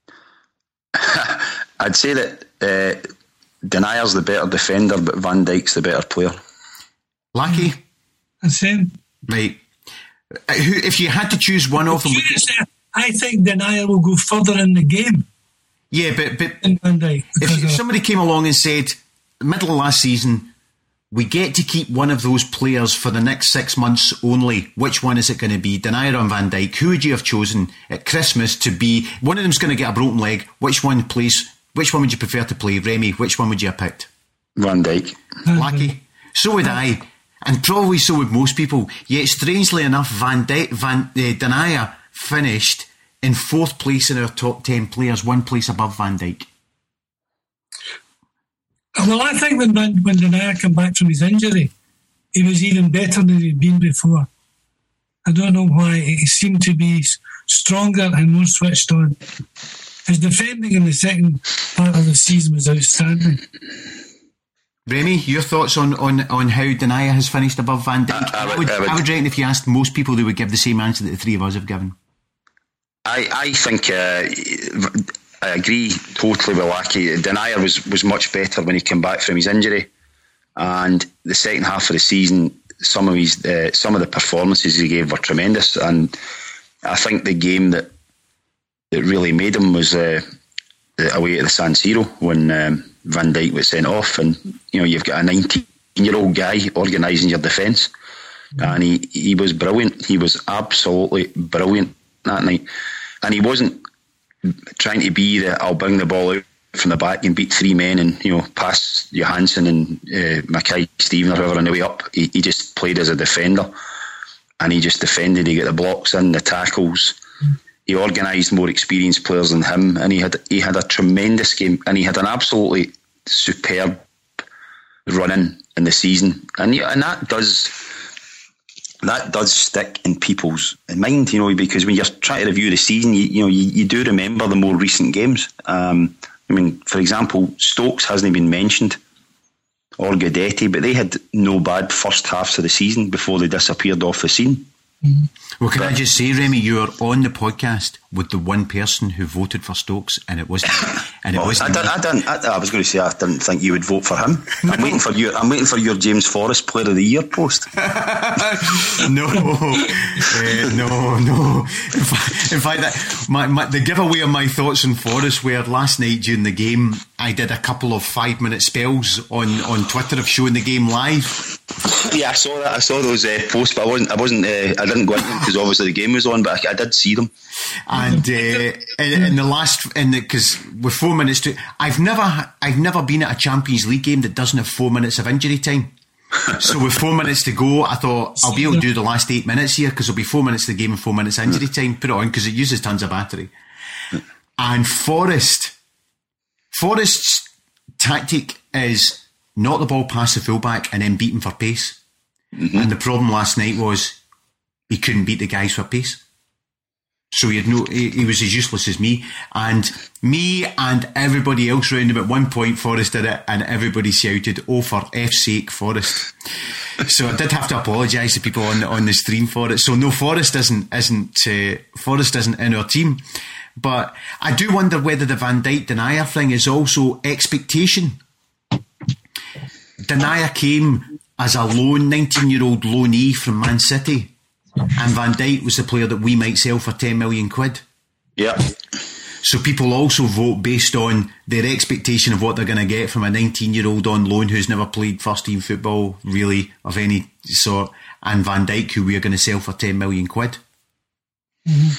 I'd say that uh, Denayer's the better defender, but Van Dijk's the better player. Lackey? The same. Right. Who, if you had to choose one of them... I think Denayer will go further in the game. Yeah, but... but than Van Dijk. If, if of, somebody came along and said, middle of last season, we get to keep one of those players for the next six months only, which one is it going to be? Denayer or Van Dijk? Who would you have chosen at Christmas to be... One of them's going to get a broken leg. Which one plays... Which one would you prefer to play? Remy, which one would you have picked? Van Dijk. Lucky. So would I. And probably so would most people. Yet, strangely enough, Van Dijk, Van, uh, Denayer finished in fourth place in our top ten players, one place above Van Dijk. Well, I think when, when Denayer came back from his injury, he was even better than he'd been before. I don't know why. He seemed to be stronger and more switched on. His defending in the second part of the season was outstanding. Remy, your thoughts on, on, on how Denayer has finished above Van Dijk? I, I, would, I, would, I would reckon if you asked most people, they would give the same answer that the three of us have given. I, I think uh, I agree totally with Lackey. Denayer was, was much better when he came back from his injury, and the second half of the season, some of his uh, some of the performances he gave were tremendous. And I think the game that that really made him was uh, away at the San Siro when um, Van Dijk was sent off, and you know you've got a nineteen-year-old guy organising your defence, mm-hmm. and he he was brilliant. He was absolutely brilliant that night. And he wasn't trying to be the I'll bring the ball out from the back and beat three men and, you know, pass Johansson and uh, Mackay-Steven or whoever on the way up. He, he just played as a defender, and he just defended. He got the blocks in, the tackles. He organised more experienced players than him, and he had he had a tremendous game, and he had an absolutely superb run in in the season, and and that does. That does stick in people's mind, you know, because when you're trying to review the season, you, you know, you, you do remember the more recent games. Um, I mean, for example, Stokes hasn't been mentioned, or Guidetti, but they had no bad first halves of the season before they disappeared off the scene. Mm-hmm. Well, can but, I just say, Remy, you were on the podcast with the one person who voted for Stokes, and it wasn't. And it well, wasn't. I, didn't, I, didn't, I, I was going to say I didn't think you would vote for him. No. I'm waiting for your. I'm waiting for your James Forrest Player of the Year post. no, uh, no, no. In fact, in fact that, my, my, the giveaway of my thoughts on Forrest, where last night during the game, I did a couple of five-minute spells on, on Twitter of showing the game live. Yeah, I saw that. I saw those uh, posts, but I wasn't. I wasn't. Uh, I didn't go into them because obviously the game was on. But I, I did see them. And uh, in, in the last, in because with four minutes to, I've never, I've never been at a Champions League game that doesn't have four minutes of injury time. So with four minutes to go, I thought I'll be able to do the last eight minutes here because there'll be four minutes of the game and four minutes injury time. Put it on because it uses tons of battery. And Forrest, Forrest's tactic is knock the ball past the fullback and then beat him for pace. Mm-hmm. And the problem last night was he couldn't beat the guys for pace. So he had no, he, he was as useless as me. And me and everybody else around him at one point, Forrest did it, and everybody shouted, "Oh, for F's sake, Forrest." So I did have to apologise to people on on the stream for it. So no, Forrest isn't isn't uh, Forrest isn't in our team. But I do wonder whether the Van Dijk Denayer thing is also expectation. Denayer came as a loan, nineteen-year-old loanee from Man City, and Van Dijk was the player that we might sell for ten million quid. Yeah. So people also vote based on their expectation of what they're going to get from a nineteen-year-old on loan who's never played first-team football, really, of any sort, and Van Dijk, who we are going to sell for ten million quid. Mm-hmm.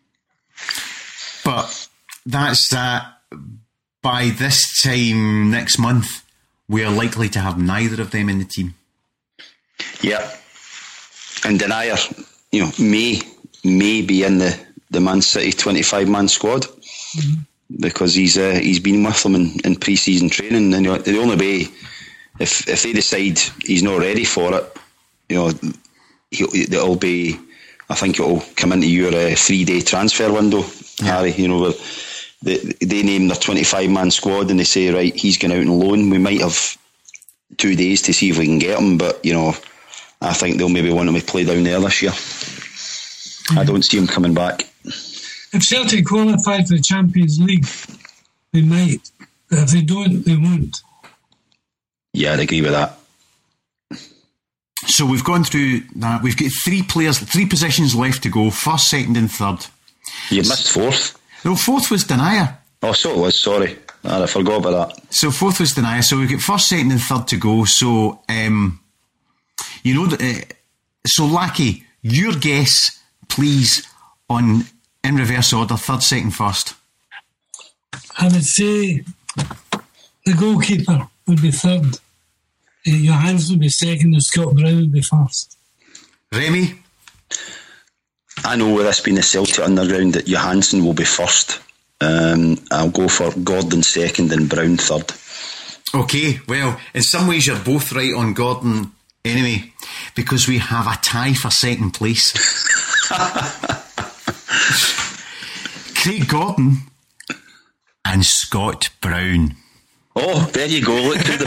But that's that. Uh, by this time next month, we are likely to have neither of them in the team. Yeah. And Denayer, you know, may may be in the, the Man City twenty-five man squad, mm-hmm. because he's uh, he's been with them in, in pre-season training, and you know, the only way, if if they decide he's not ready for it, you know, he'll, it'll be, I think it'll come into your uh, three day transfer window, yeah. Harry. You know, where they they name their twenty-five man squad and they say, right, he's going out on loan. We might have two days to see if we can get him, but you know, I think they'll maybe want him to play down there this year. Mm-hmm. I don't see him coming back. If Celtic qualify for the Champions League, they might. But if they don't, they won't. Yeah, I'd agree with that. So we've gone through that. We've got three players, three positions left to go. First, second and third. You missed fourth. No, fourth was Denayer. Oh, so it was, sorry. I forgot about that. So fourth was Denayer. So we've got first, second and third to go. So, um, you know, uh, so Lackey, your guess, please, on in reverse order, third, second, first. I would say the goalkeeper would be third. Uh, Johansson would be second and Scott Brown would be first. Remy? I know with this being the Celtic Underground that Johansson will be first. Um, I'll go for Gordon second and Brown third. Okay, well, in some ways you're both right on Gordon anyway, because we have a tie for second place. Craig Gordon and Scott Brown. Oh, there you go. Look who the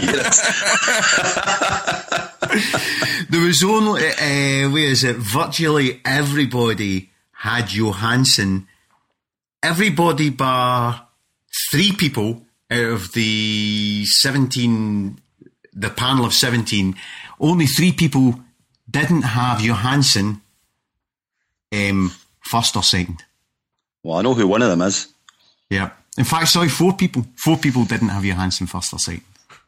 player is. There was only, uh, where is it? Virtually everybody had Johansson. Everybody bar three people out of the seventeen, the panel of seventeen. Only three people didn't have Johansson um, first or second. Well, I know who one of them is. Yeah. In fact, sorry, four people. Four people didn't have Johansson first or second.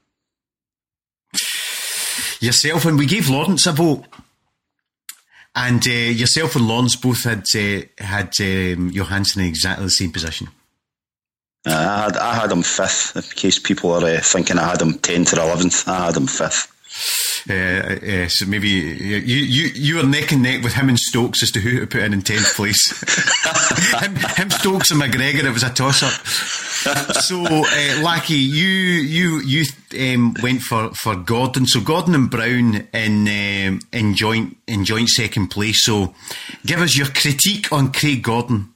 Yourself, and we gave Lawrence a vote. And uh, yourself and Lawrence both had uh, had um, Johansson in exactly the same position. Uh, I had I had him fifth, in case people are uh, thinking I had him tenth or eleventh. I had him fifth. Uh, uh, so maybe you, you you were neck and neck with him and Stokes as to who to put in in tenth place. him, him, Stokes and McGregor, it was a toss-up. So, uh, Lackey, you you you um, went for, for Gordon. So Gordon and Brown in um, in joint in joint second place. So, give us your critique on Craig Gordon.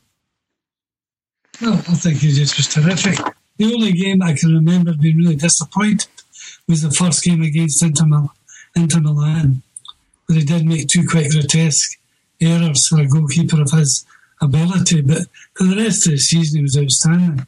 Well, I think he just was terrific. The only game I can remember being really disappointed was the first game against Inter, Mil- Inter Milan, where he did make two quite grotesque errors for a goalkeeper of his ability. But for the rest of the season, he was outstanding.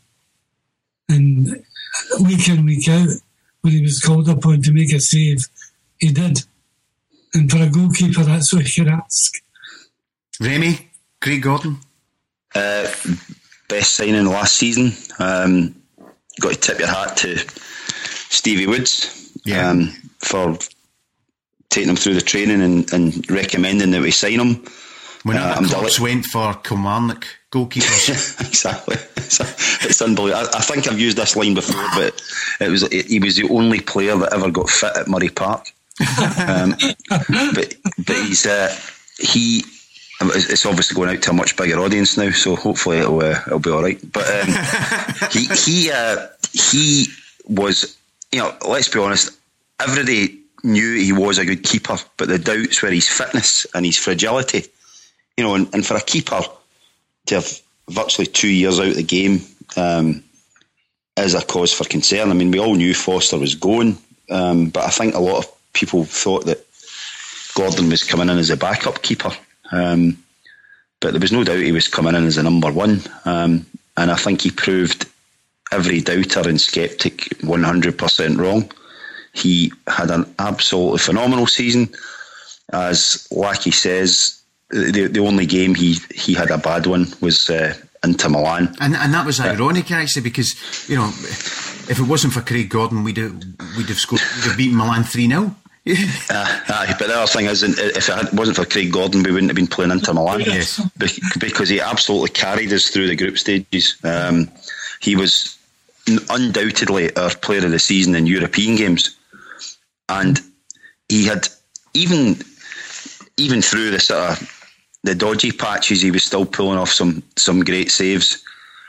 And week in, week out, when he was called upon to make a save, he did. And for a goalkeeper, that's what you could ask. Remy, Craig Gordon? Uh, best signing last season. Um, got to tip your hat to Stevie Woods, yeah. um, for taking him through the training and, and recommending that we sign him. When uh, the clocks went for Kilmarnock goalkeepers. Exactly. It's, it's unbelievable. I, I think I've used this line before, but it was it, he was the only player that ever got fit at Murray Park. um, but but he's uh, he. It's obviously going out to a much bigger audience now, so hopefully it'll uh, it'll be all right. But um, he he uh, he was, you know, let's be honest, everybody knew he was a good keeper, but the doubts were his fitness and his fragility. You know, and, and for a keeper to have virtually two years out of the game um, is a cause for concern. I mean, we all knew Foster was going, um, but I think a lot of people thought that Gordon was coming in as a backup keeper. Um, but there was no doubt he was coming in as a number one. Um, and I think he proved every doubter and sceptic one hundred percent wrong. He had an absolutely phenomenal season. As Lackey says, the the only game he, he had a bad one was uh, Inter Milan. And and that was ironic, actually, because, you know, if it wasn't for Craig Gordon, we'd have, we'd have scored, we'd have beaten Milan three nil. uh, aye, but the other thing is, if it wasn't for Craig Gordon, we wouldn't have been playing Inter Milan. Yes. Because he absolutely carried us through the group stages. Um, he was undoubtedly our player of the season in European games, and he had even even through the sort of the dodgy patches, he was still pulling off some some great saves.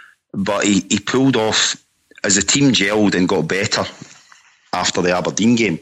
But he, he pulled off, as the team gelled and got better after the Aberdeen game,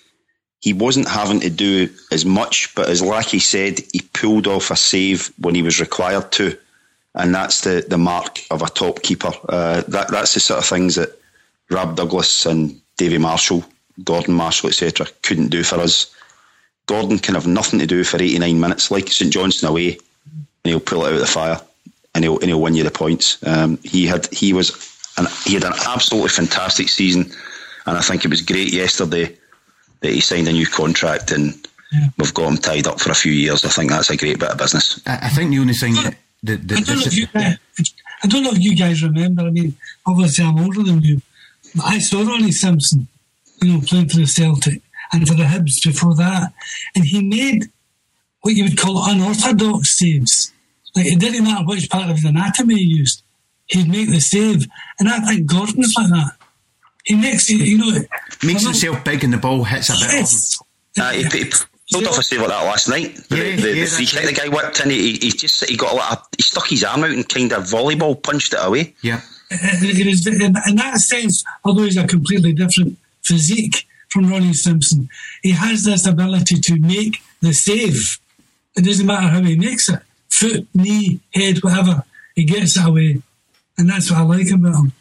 he wasn't having to do as much, but as Lackey said, he pulled off a save when he was required to, and that's the, the mark of a top keeper. Uh, that that's the sort of things that Rab Douglas and Davy Marshall, Gordon Marshall, et cetera couldn't do for us. Gordon can have nothing to do for eighty-nine minutes, like St Johnstone away, and he'll pull it out of the fire, and he'll and he'll win you the points. Um, he had he was an, he had an absolutely fantastic season, and I think it was great yesterday that he signed a new contract, and yeah. we've got him tied up for a few years. I think that's a great bit of business. I, I think the only thing that, that, that I, don't know if you, uh, I don't know if you guys remember. I mean, obviously I'm older than you, but I saw Ronnie Simpson, you know, playing for the Celtic and for the Hibs before that, and he made what you would call unorthodox saves. Like, it didn't matter which part of his anatomy he used, he'd make the save. And I think Gordon's like that. He makes, you know, makes himself big and the ball hits a bit. Yes. Uh, he, he pulled off a save like that last night. The, yeah, the, yeah, the free kick the guy whipped in, he, he just he got a lot of, he stuck his arm out and kind of volleyball punched it away. Yeah. It is, in, in that sense, although he's a completely different physique from Ronnie Simpson, he has this ability to make the save. It doesn't matter how he makes it. Foot, knee, head, whatever. He gets it away. And that's what I like about him.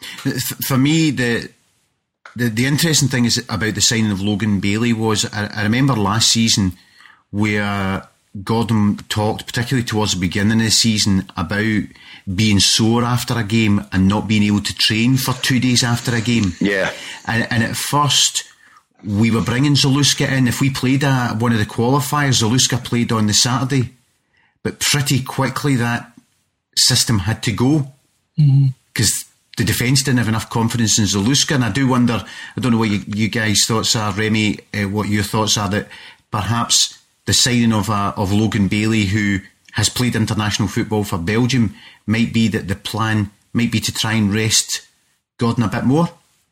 For me, the, the the interesting thing is about the signing of Logan Bailey was, I, I remember last season where Gordon talked, particularly towards the beginning of the season, about being sore after a game and not being able to train for two days after a game. Yeah. And, and at first, we were bringing Zaluska in. If we played a, one of the qualifiers, Zaluska played on the Saturday. But pretty quickly that system had to go. Because mm-hmm. the defence didn't have enough confidence in Zaluska. And I do wonder, I don't know what you, you guys' thoughts are, Remy, uh, what your thoughts are, that perhaps the signing of uh, of Logan Bailey, who has played international football for Belgium, might be that the plan might be to try and rest Gordon a bit more?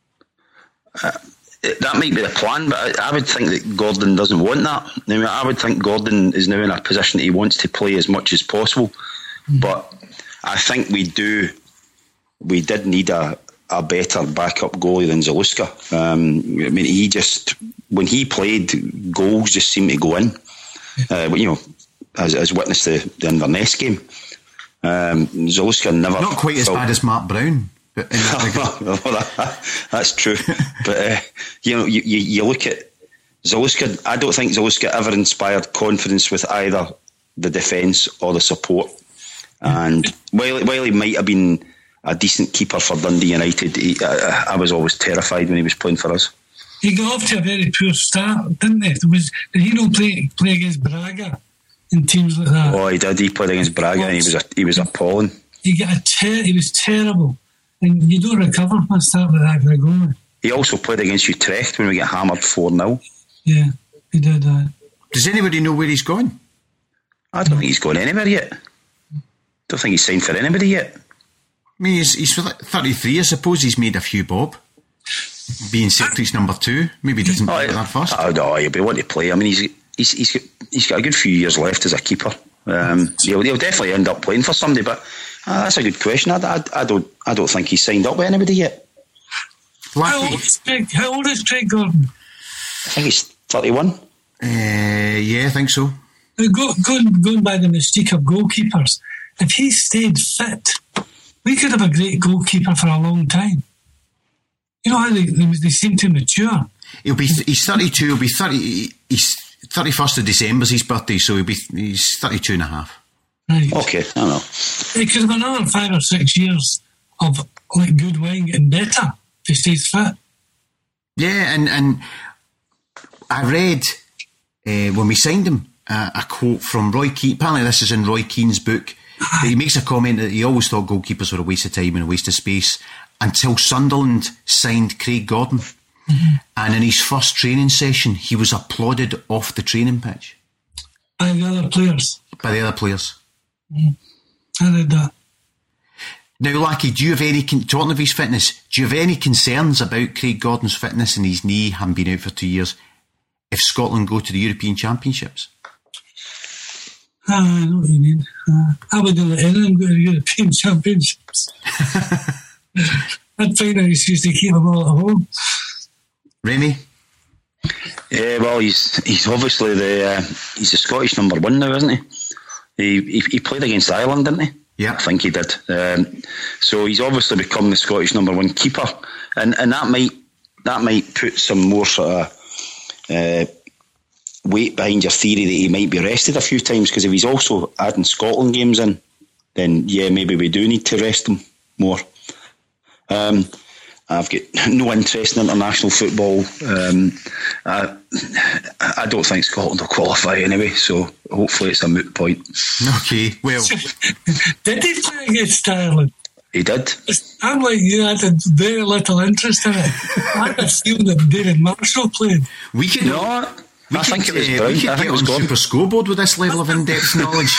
Uh, that might be the plan, but I, I would think that Gordon doesn't want that. I mean, I would think Gordon is now in a position that he wants to play as much as possible. Mm-hmm. But I think we do, we did need a, a better backup goalie than Zaluska. Um, I mean, he just, when he played, goals just seemed to go in. Uh, you know, as, as witnessed the, the Inverness game. Um, Zaluska never... Not quite as bad as Mark Brown. But well, that, that's true. But, uh, you know, you, you, you look at Zaluska, I don't think Zaluska ever inspired confidence with either the defence or the support. And while, while he might have been a decent keeper for Dundee United, he, I, I was always terrified when he was playing for us. He got off to a very poor start, didn't he? There was, did he not play, play against Braga in teams like that? Oh, he did. He played against Braga and he was a, he was appalling. He, got a ter- he was terrible. And you don't recover from a start like that for a goal. He also played against Utrecht when we get hammered four nil. Yeah, he did that. Does anybody know where he's gone? I don't think he's gone anywhere yet. Don't think he's signed for anybody yet. I mean, he's, he's thirty-three. I suppose he's made a few bob. Being Celtic's number two, maybe he doesn't oh, play that first. Oh, no, he'll be wanting to play. I mean, he's he's he's got, he's got a good few years left as a keeper. Um, he'll, he'll definitely end up playing for somebody. But uh, that's a good question. I, I, I don't I don't think he's signed up with anybody yet. How old is Craig, how old is Craig Gordon? I think he's thirty-one. Uh, yeah, I think so. Go, going going by the mystique of goalkeepers, if he stayed fit, we could have a great goalkeeper for a long time. You know how they, they seem to mature. He'll be he's thirty-two. He'll be thirty. He's thirty-first of December's his birthday, so he'll be he's thirty-two and a half. Right. Okay, I don't know. It could have another five or six years of like good wine getting better if he stays fit. Yeah, and and I read uh, when we signed him uh, a quote from Roy Keane. Apparently, this is in Roy Keane's book. He makes a comment that he always thought goalkeepers were a waste of time and a waste of space until Sunderland signed Craig Gordon. Mm-hmm. And in his first training session, he was applauded off the training pitch. By the other players. By the other players. Mm-hmm. I read that. Now, Lackey, do you have any, talking of his fitness, do you have any concerns about Craig Gordon's fitness and his knee having been out for two years if Scotland go to the European Championships? Ah, I know what you mean. Uh, I would do it anything, go to European Championships. I'd find an excuse to keep them all at home. Remy? Yeah, well, he's he's obviously the uh, he's the Scottish number one now, isn't he? He he, he played against Ireland, didn't he? Yeah, I think he did. Um, so he's obviously become the Scottish number one keeper, and and that might that might put some more sort of uh, weight behind your theory that he might be rested a few times, because if he's also adding Scotland games in, then yeah, maybe we do need to rest him more. Um, I've got no interest in international football. Um, I, I don't think Scotland will qualify anyway, so hopefully it's a moot point. Okay, well. Did he play against Ireland? He did. I'm like you, I had very little interest in it. I had a feeling that David Marshall played. We could No, we I could, think it was uh, Brown. we could I think get it was on Gordon. Super Scoreboard with this level of in-depth knowledge.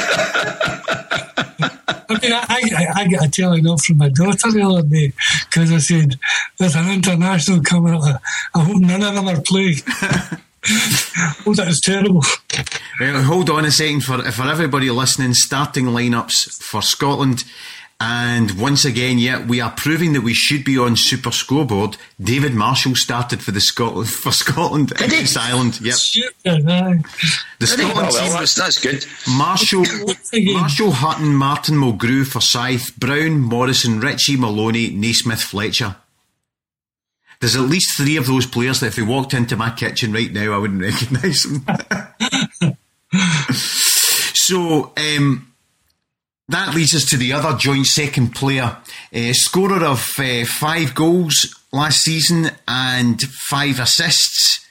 I mean, I, I, I got a telling off from my daughter the other day because I said, there's an international coming up. I hope none of them are playing. Oh, that is terrible. Well, hold on a second for, for everybody listening. Starting lineups for Scotland. And once again, yeah, we are proving that we should be on Super Scoreboard. David Marshall started for the Scotland for Scotland against Ireland. Yep. The Scotland Oh, well, team that's, was that's good. Marshall, Marshall, Hutton, Martin Mulgrew, Forsyth, Brown, Morrison, Ritchie, Maloney, Naismith, Fletcher. There's at least three of those players that if they walked into my kitchen right now, I wouldn't recognise them. So, um, that leads us to the other joint second player, uh, scorer of uh, five goals last season and five assists.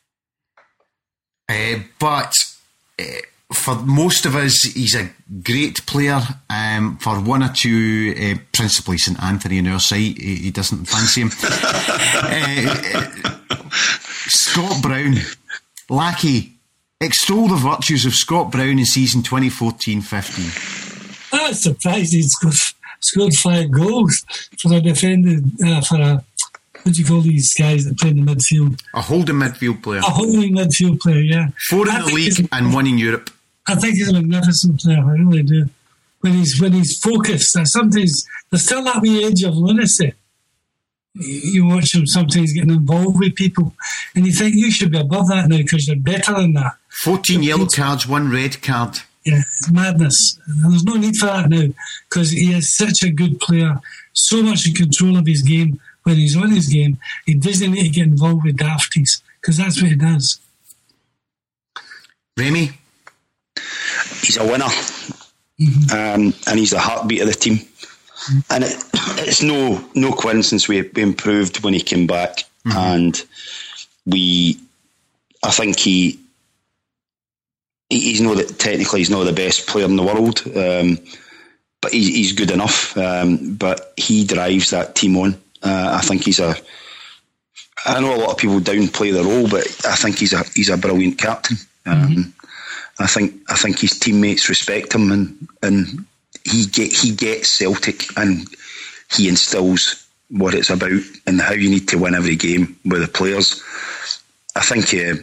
Uh, but uh, for most of us, he's a great player. Um, for one or two, uh, principally St Anthony on our side, he, he doesn't fancy him. uh, Scott Brown, Lackey, extol the virtues of Scott Brown in season twenty fourteen fifteen. I was surprised he'd scored, scored five goals for a defender, uh, for a, what do you call these guys that play in the midfield? A holding midfield player. A holding midfield player, yeah. Four in I the think league he's- and one in Europe. I think he's a magnificent player, I really do. When he's when he's focused, uh, sometimes there's still that wee edge of lunacy. You you watch him sometimes getting involved with people, and you think you should be above that now because you're better than that. fourteen yellow cards, one red card. Yeah, it's madness. And there's no need for that now because he is such a good player, so much in control of his game. When he's on his game, he doesn't need to get involved with dafties because that's what he does. Remy? He's a winner, um, and he's the heartbeat of the team. And it, it's no no coincidence we, we improved when he came back, mm-hmm. and we, I think he, he's not that technically he's not the best player in the world, um, but he, he's good enough. Um, but he drives that team on. Uh, I think he's a. I know a lot of people downplay the role, but I think he's a he's a brilliant captain. Um, mm-hmm. I think I think his teammates respect him, and and he get he gets Celtic, and he instills what it's about and how you need to win every game with the players. I think uh,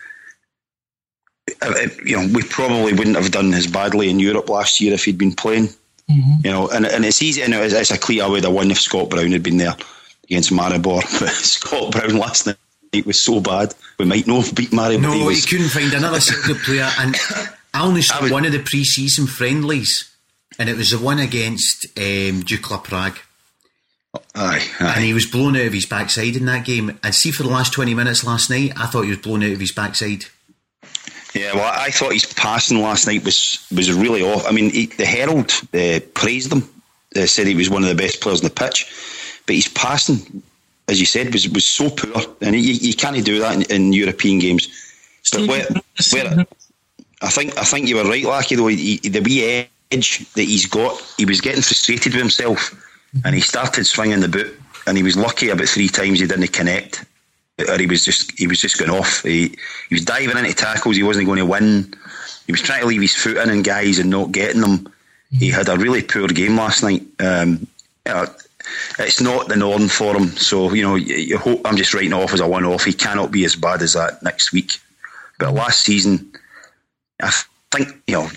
uh, you know we probably wouldn't have done as badly in Europe last year if he'd been playing. Mm-hmm. You know, and and it's easy. You know, it's, it's a clear I would have won if Scott Brown had been there against Maribor. But Scott Brown last night. It was so bad. We might not have beat Maribor. No, he, was, he couldn't find another Celtic player. And I only saw I was, one of the pre-season friendlies, and it was the one against um, Dukla Prague. Aye, aye. And he was blown out of his backside in that game. And see, for the last twenty minutes last night, I thought he was blown out of his backside. Yeah, well, I thought his passing last night was, was really off. I mean, he, the Herald uh, praised him, uh, said he was one of the best players on the pitch, but his passing, as you said, was was so poor, and you, you can't do that in, in European games. But where, where I think I think you were right, Lackey. Though he, the wee edge that he's got, he was getting frustrated with himself, and he started swinging the boot, and he was lucky about three times he didn't connect, or he was just he was just going off. He he was diving into tackles, he wasn't going to win. He was trying to leave his foot in on guys and not getting them. He had a really poor game last night. Um, you know, it's not the norm for him, so you know. You, you hope I'm just writing it off as a one-off. He cannot be as bad as that next week. But last season, I think you know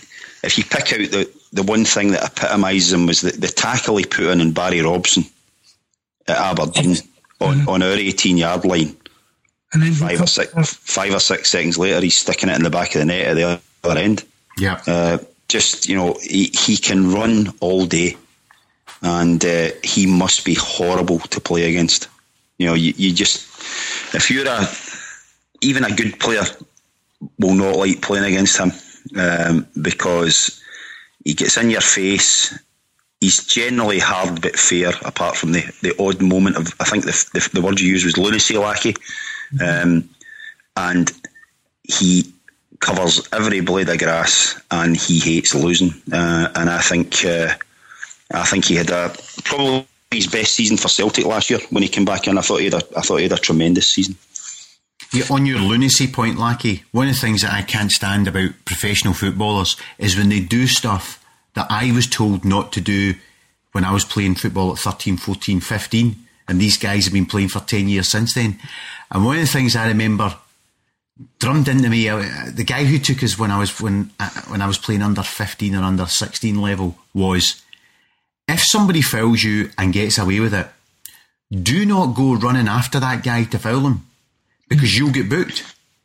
if you pick out the, the one thing that epitomises him was the, the tackle he put in on Barry Robson at Aberdeen on, mm-hmm. on our eighteen-yard line. And then five or six, five or six seconds later, he's sticking it in the back of the net at the other end. Yeah, uh, just you know, he, he can run all day, and uh, he must be horrible to play against. You know, you, you just if you're a even a good player will not like playing against him um, because he gets in your face. He's generally hard but fair, apart from the, the odd moment of I think the, the the word you used was lunacy lackey. Um, and he covers every blade of grass, and he hates losing. Uh, and I think uh, I think he had a probably his best season for Celtic last year when he came back in. I thought he had a, I thought he had a tremendous season. Yeah, on your lunacy point, Lackey, one of the things that I can't stand about professional footballers is when they do stuff that I was told not to do when I was playing football at thirteen, fourteen, fifteen, and these guys have been playing for ten years since then. And one of the things I remember drummed into me, uh, the guy who took us when I was when uh, when I was playing under fifteen or under sixteen level was, if somebody fouls you and gets away with it, do not go running after that guy to foul him, because you'll get booked.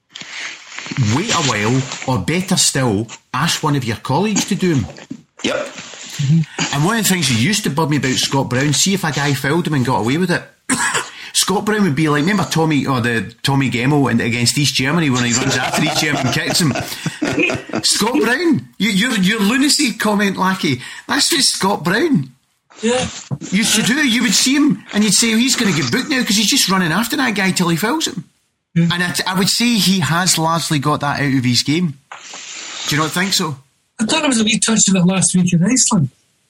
Wait a while, or better still, ask one of your colleagues to do him. Yep. Mm-hmm. And one of the things that used to bug me about Scott Brown, see if a guy fouled him and got away with it. Scott Brown would be like, remember Tommy or the Tommy Gemmell against East Germany when he runs after East Germany and kicks him? Scott Brown, you, your your lunacy comment, Lackey. That's just Scott Brown. Yeah, used to do. You would see him and you'd say, oh, he's going to get booked now because he's just running after that guy till he fouls him. Yeah. And I, t- I would say he has largely got that out of his game. Do you not think so? I thought there was a wee touch of it last week in Iceland.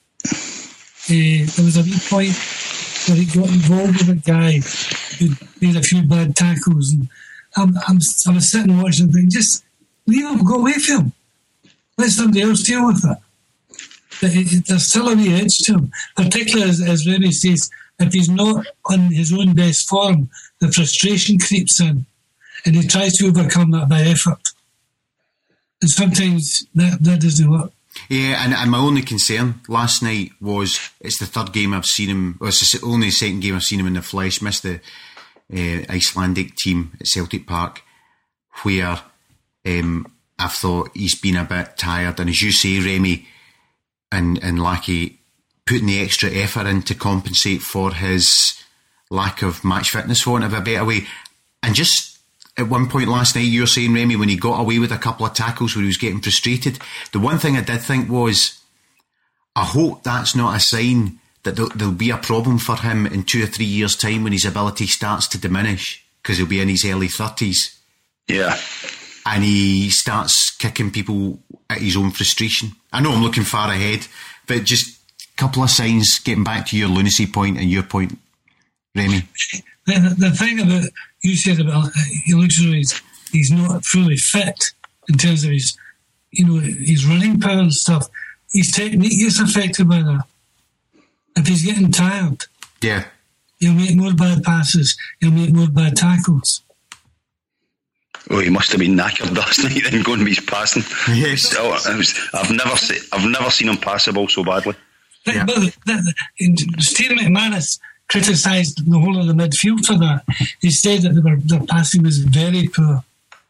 Uh, there was a wee point where he got involved with a guy who made a few bad tackles, and I'm, I'm, I was sitting watching and thinking, just leave him, go away from him. Let somebody else deal with it. But it, it, there's still a wee edge to him, particularly as, as Remy says, if he's not on his own best form, the frustration creeps in, and he tries to overcome that by effort. And sometimes that, that doesn't work. Yeah, and, and my only concern last night was it's the third game I've seen him, well, it's the only second game I've seen him in the flesh, missed the uh, Icelandic team at Celtic Park, where um, I've thought he's been a bit tired. And as you say, Remy and, and Lackey, putting the extra effort in to compensate for his lack of match fitness, for want of a better way. And just at one point last night, you were saying, Remy, when he got away with a couple of tackles where he was getting frustrated, the one thing I did think was, I hope that's not a sign that there'll be a problem for him in two or three years' time when his ability starts to diminish, because he'll be in his early thirties. Yeah. And he starts kicking people at his own frustration. I know I'm looking far ahead, but just a couple of signs, getting back to your lunacy point and your point, Remy. The, the thing about, you said about he looks as though he's, he's not fully fit in terms of his, you know, his running power and stuff. His technique is affected by that. If he's getting tired, yeah, he'll make more bad passes, he'll make more bad tackles. Oh, he must have been knackered last night then going to his passing. Yes. Oh, I was, I've never se- I've never seen him pass the ball so badly. Yeah. But the, the, the, Steve McManus criticised the whole of the midfield for that. He said that they were, their passing was very poor.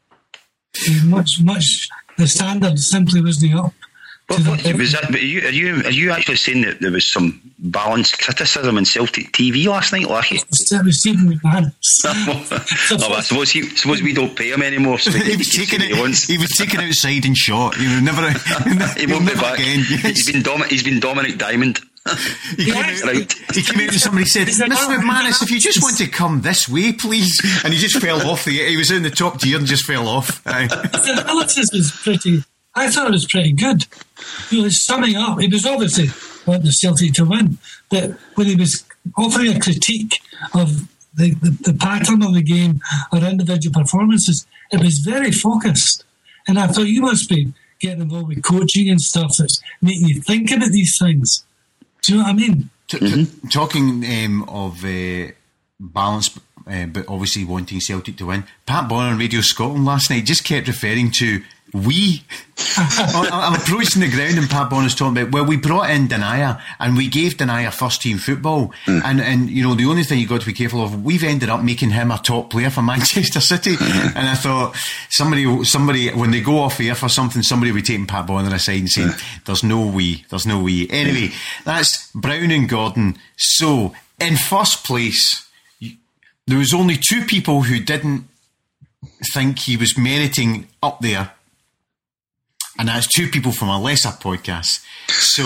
Much, much, the standard simply wasn't up. But what, was that, but are you, are you are you actually saying that there was some balanced criticism in Celtic T V last night, Lackey? It was Stephen McManus. Oh, I suppose he, suppose we don't pay him anymore. So he, was taken it, he was taken outside and shot. He was never. he won't be back. Again. Yes. He's been Dom, he's been Dominic Diamond. He came, out, right. he came out and somebody said, Mister McManus, if you just want to come this way, please. And he just fell off. The, he was in the top tier and just fell off. The analysis was pretty, I thought it was pretty good. He was summing up. He was obviously wanting the Celtic to win, but when he was offering a critique of the, the, the pattern of the game or individual performances, it was very focused. And I thought, you must be getting involved with coaching and stuff that's making you think about these things. Do you know what I mean? T- t- talking um, of uh, balance, uh, but obviously wanting Celtic to win, Pat Bonner on Radio Scotland last night just kept referring to We. I'm approaching the ground and Pat Bonner's talking about, well, we brought in Denier and we gave Denier first team football. Mm. And, and, you know, the only thing you've got to be careful of, we've ended up making him a top player for Manchester City. Mm-hmm. And I thought, somebody, somebody, when they go off air for something, somebody will be taking Pat Bonner aside and saying, mm. there's no we, there's no we. Anyway, mm. that's Brown and Gordon. So, in first place, there was only two people who didn't think he was meriting up there. And that's two people from a lesser podcast. So,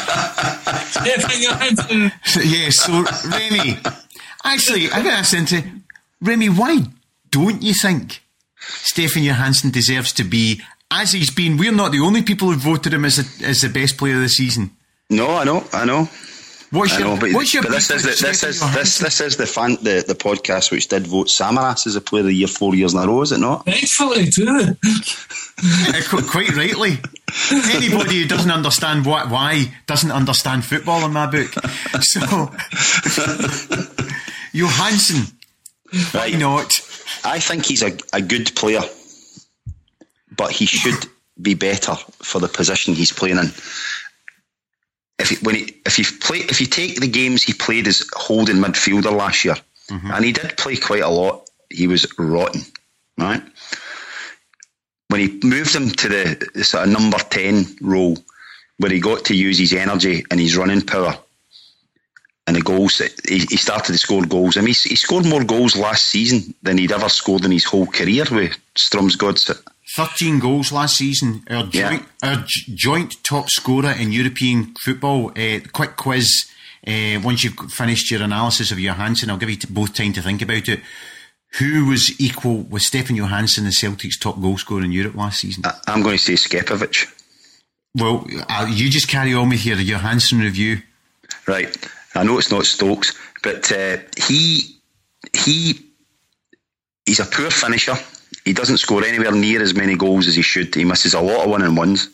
yeah, so Remy, actually, I got asked into Remy, why don't you think Stefan Johansson deserves to be, as he's been, we're not the only people who voted him as, a, as the best player of the season? No, I know, I know. What's I your, know, but, what's your but this is the, this is this this is the fan the, the podcast which did vote Samaras as a player of the year four years in a row, is it not? Rightfully too. Quite rightly. Anybody who doesn't understand what why doesn't understand football in my book. So Johansson, why right. not? I think he's a, a good player, but he should be better for the position he's playing in. If he, when he, if you play, if you take the games he played as holding midfielder last year, mm-hmm. and he did play quite a lot, he was rotten, right? When he moved him to the, the sort of number ten role, where he got to use his energy and his running power, and the goals, he, he started to score goals. I mean, he, he scored more goals last season than he'd ever scored in his whole career with Strømsgodset. thirteen goals last season. Our joint, yeah. our j- joint top scorer in European football. Uh, quick quiz. Uh, once you've finished your analysis of Johansson, I'll give you t- both time to think about it. Who was equal with Stefan Johansson, the Celtic's top goal scorer in Europe last season? I- I'm going to say Skepovic. Well, uh, you just carry on with your Johansson review. Right. I know it's not Stokes, but uh, he he he's a poor finisher. He doesn't score anywhere near as many goals as he should. He misses a lot of one-on-ones.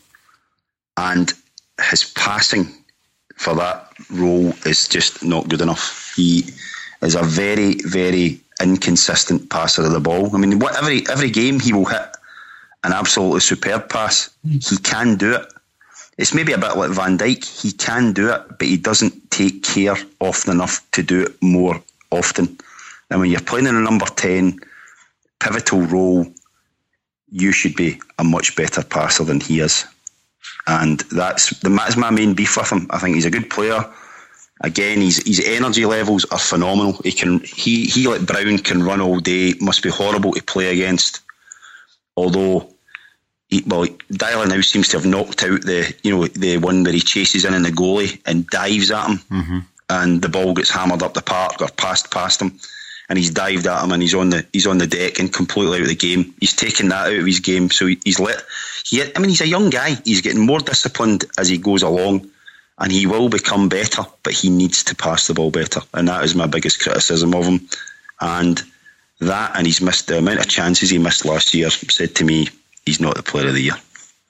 And his passing for that role is just not good enough. He is a very, very inconsistent passer of the ball. I mean, what, every every game he will hit an absolutely superb pass. He can do it. It's maybe a bit like Van Dijk. He can do it, but he doesn't take care often enough to do it more often. And when you're playing in a number ten pivotal role, you should be a much better passer than he is. And that's, that's my main beef with him. I think he's a good player. Again, his, his energy levels are phenomenal. He can, he, he like Brown can run all day. Must be horrible to play against. Although, he, well, Dyer now seems to have knocked out the, you know, the one where he chases in in the goalie and dives at him, mm-hmm. and the ball gets hammered up the park or passed past him, and he's dived at him and he's on the he's on the deck and completely out of the game. He's taken that out of his game, so he, he's let. He, I mean, he's a young guy. He's getting more disciplined as he goes along, and he will become better. But he needs to pass the ball better, and that is my biggest criticism of him. And that, and he's missed the amount of chances he missed last year. Said to me, he's not the player of the year.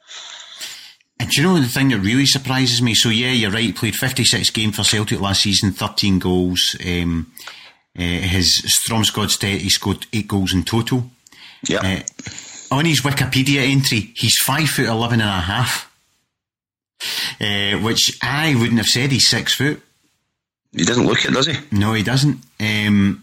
And do you know the thing that really surprises me? So yeah, you're right. He played fifty-six games for Celtic last season, thirteen goals. Um, uh, his Strømsgodset, he scored eight goals in total. Yeah. Uh, on his Wikipedia entry, he's five foot eleven and a half, uh, which I wouldn't have said he's six foot. He doesn't look it, does he? No, he doesn't. Um,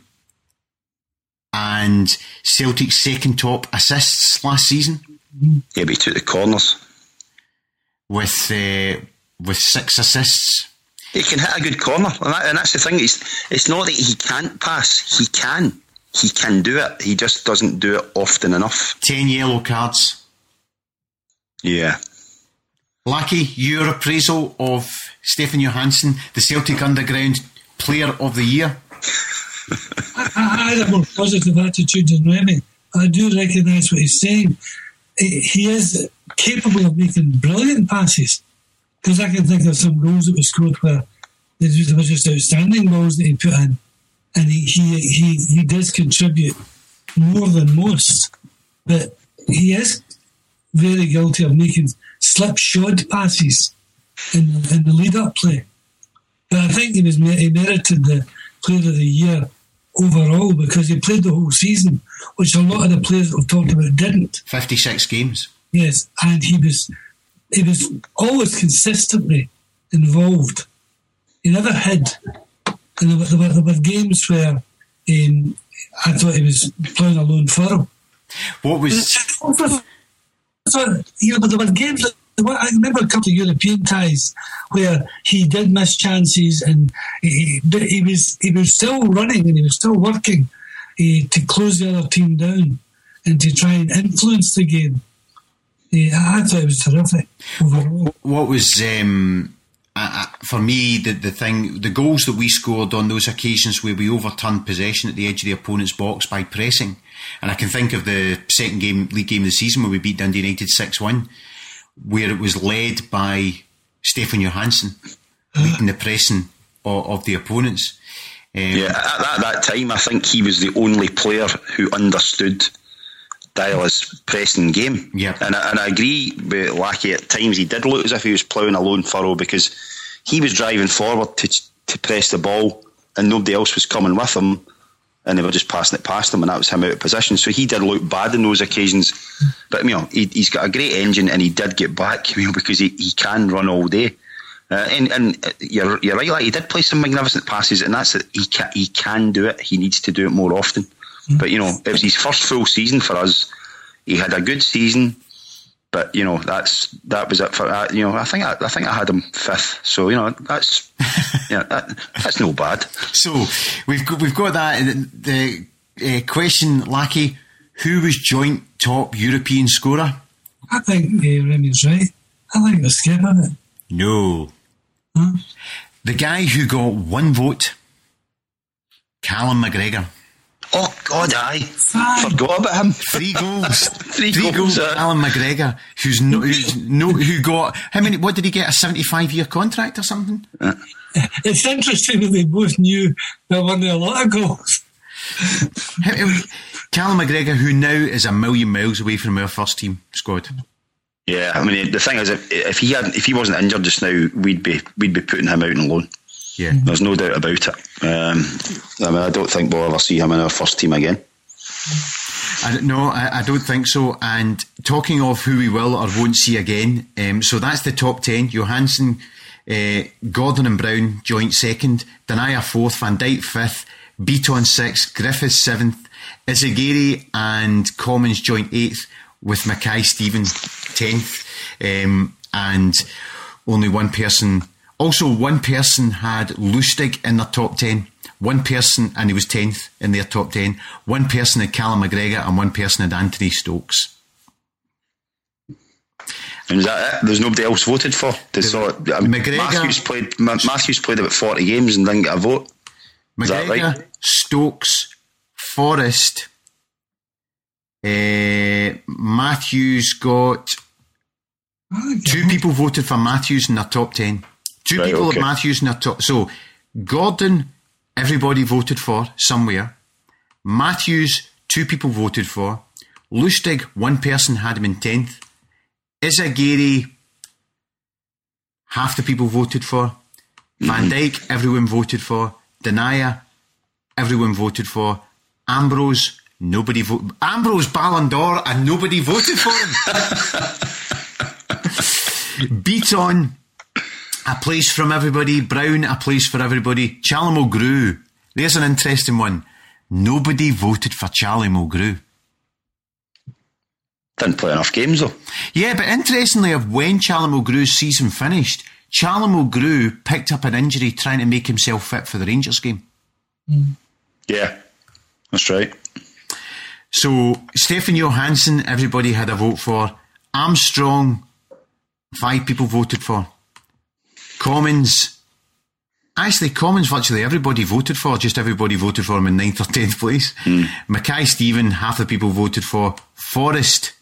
and Celtic's second top assists last season. Yeah, but he took the corners with uh, with six assists. He can hit a good corner, and, that, and that's the thing. It's it's not that he can't pass. He can. He can do it. He just doesn't do it often enough. Ten yellow cards. Yeah. Lackey, your appraisal of Stefan Johansson, the Celtic Underground Player of the Year? I, I had a more positive attitude than Remy. I do recognise what he's saying. He is capable of making brilliant passes, because I can think of some goals that were scored where there was just outstanding goals that he put in, and he he he, he does contribute more than most, but he is very guilty of making slipshod passes in the, in the lead-up play. But I think he was he merited the Player of the Year overall, because he played the whole season, which a lot of the players that we've talked about didn't. fifty-six games. Yes, and he was he was always consistently involved. He never hid. And there were, there were, there were games where um, I thought he was playing a lone furrow. What was... So, you know, there were games that, I remember a couple of European ties where he did miss chances, and he, he was he was still running and he was still working uh, to close the other team down and to try and influence the game. Uh, I thought it was terrific overall. What was um, uh, for me the the thing, the goals that we scored on those occasions where we overturned possession at the edge of the opponent's box by pressing, and I can think of the second game league game of the season where we beat Dundee United six one. Where it was led by Stefan Johansson, leading the pressing of, of the opponents. Um, yeah, at that, that time, I think he was the only player who understood Dialla's pressing game. Yeah. And, I, and I agree with Lackey, at times he did look as if he was ploughing a lone furrow, because he was driving forward to to press the ball and nobody else was coming with him, and they were just passing it past him, and that was him out of position. So he did look bad in those occasions. But, you know, he, he's got a great engine, and he did get back, you know, because he, he can run all day. Uh, and and you're, you're right, like, he did play some magnificent passes, and that's it. He can, he can do it. He needs to do it more often. Mm-hmm. But, you know, it was his first full season for us. He had a good season, but, you know, that's that was it for, uh, you know, I think I, I think I had him fifth. So, you know, that's yeah, that, that's no bad. So we've got, we've got that. The uh, question, Lackey, who was joint top European scorer? I think uh, Remy's right. I think the skipper. No. Huh? The guy who got one vote, Callum McGregor. Oh, God, aye. Fine. Forgot about him. Three goals. Three, Three goals. goals. Uh, Callum McGregor, who's no, who's no, who got how many? What did he get? A seventy-five year contract or something? uh, It's interesting that they both knew they won a lot of goals. Callum McGregor, who now is a million miles away from our first team squad. Yeah, I mean, the thing is, if, if he had, if he wasn't injured just now, we'd be we'd be putting him out on loan. Yeah, there's no doubt about it. Um, I mean, I don't think we'll ever see him in our first team again. I, no, I, I don't think so. And talking of who we will or won't see again, um, so that's the top ten. Johansson, uh, Gordon and Brown joint second, Denayer fourth, Van Dijk fifth, Beaton sixth, Griffiths seventh, Izagiri and Commons joint eighth, with Mackay-Steven tenth, um, and only one person. Also, one person had Lustig in their top ten. One person, and he was tenth in their top ten. One person had Callum McGregor, and one person had Anthony Stokes. And is that it? There's nobody else voted for. So, um, McGregor, Matthews played. Matthews played about forty games and didn't get a vote. Is that McGregor, right? Stokes, Forrest. Uh, Matthews got two people voted for Matthews in their top ten. Two Right, people okay. have Matthews in their top. So Gordon, everybody voted for somewhere. Matthews, two people voted for. Lustig, one person had him in tenth. Izagiri, half the people voted for. Mm-hmm. Van Dijk, everyone voted for. Denayer, everyone voted for. Ambrose, nobody voted. Ambrose Ballon d'Or, and nobody voted for him. Beaton, a place from everybody. Brown, a place for everybody. Charlie Mulgrew, there's an interesting one. Nobody voted for Charlie Mulgrew. Didn't play enough games though. Yeah, but interestingly, of when Charlie Mulgrew's season finished, Charlie Mulgrew picked up an injury trying to make himself fit for the Rangers game. Mm. Yeah, that's right. So Stefan Johansson, everybody had a vote for. Armstrong, five people voted for. Commons, actually Commons virtually everybody voted for, just everybody voted for him in ninth or tenth place. Mm. Mackay-Steven, half the people voted for. Forrest,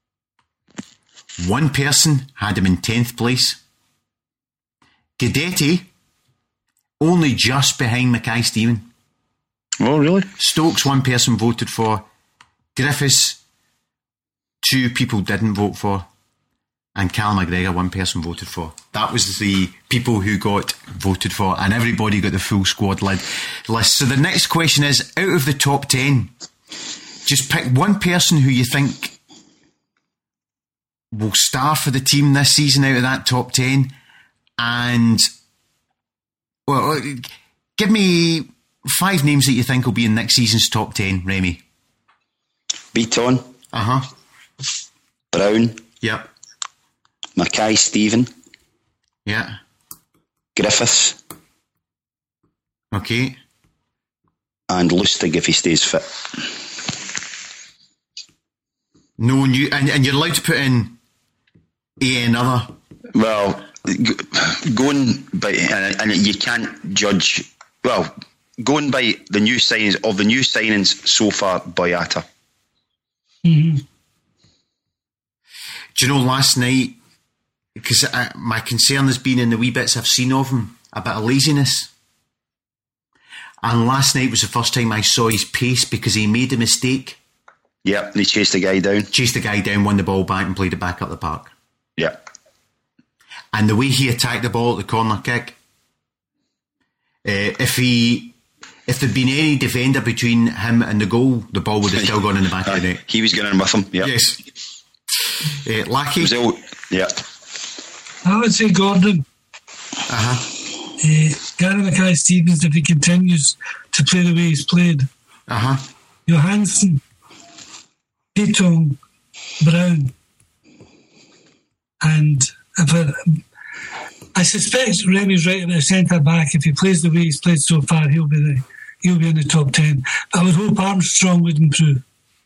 one person had him in tenth place. Guidetti, only just behind Mackay-Steven. Oh, really? Stokes, one person voted for. Griffiths, two people didn't vote for. And Callum McGregor, one person voted for. That was the people who got voted for, and everybody got the full squad list. So the next question is, out of the top ten, just pick one person who you think will star for the team this season out of that top ten? And, well, give me five names that you think will be in next season's top ten, Remy. Beaton. Uh huh. Brown. Yep. Mackay-Steven. Yeah. Griffiths. Okay. And Lustig if he stays fit. No new, and, and you're allowed to put in a another. Well, going by, and, and you can't judge. Well, going by the new signings of the new signings so far, Boyata. Mm-hmm. Do you know, last night, because my concern has been in the wee bits I've seen of him, a bit of laziness. And last night was the first time I saw his pace because he made a mistake. Yeah, he chased the guy down. Chased the guy down, won the ball back and played it back up the park. Yeah. And the way he attacked the ball at the corner kick, uh, if he... If there'd been any defender between him and the goal, the ball would have still gone in the back of the net. He was going in with him, yeah. Yes. Uh, Lackey. Brazil, yeah. I would say Gordon. Uh-huh. Uh, Gary Mackay-Stevens, if he continues to play the way he's played. Uh-huh. Johansson, Beaton, Brown. And if I, I suspect Remy's right about centre back. If he plays the way he's played so far, he'll be the, he'll be in the top ten. I would hope Armstrong would improve,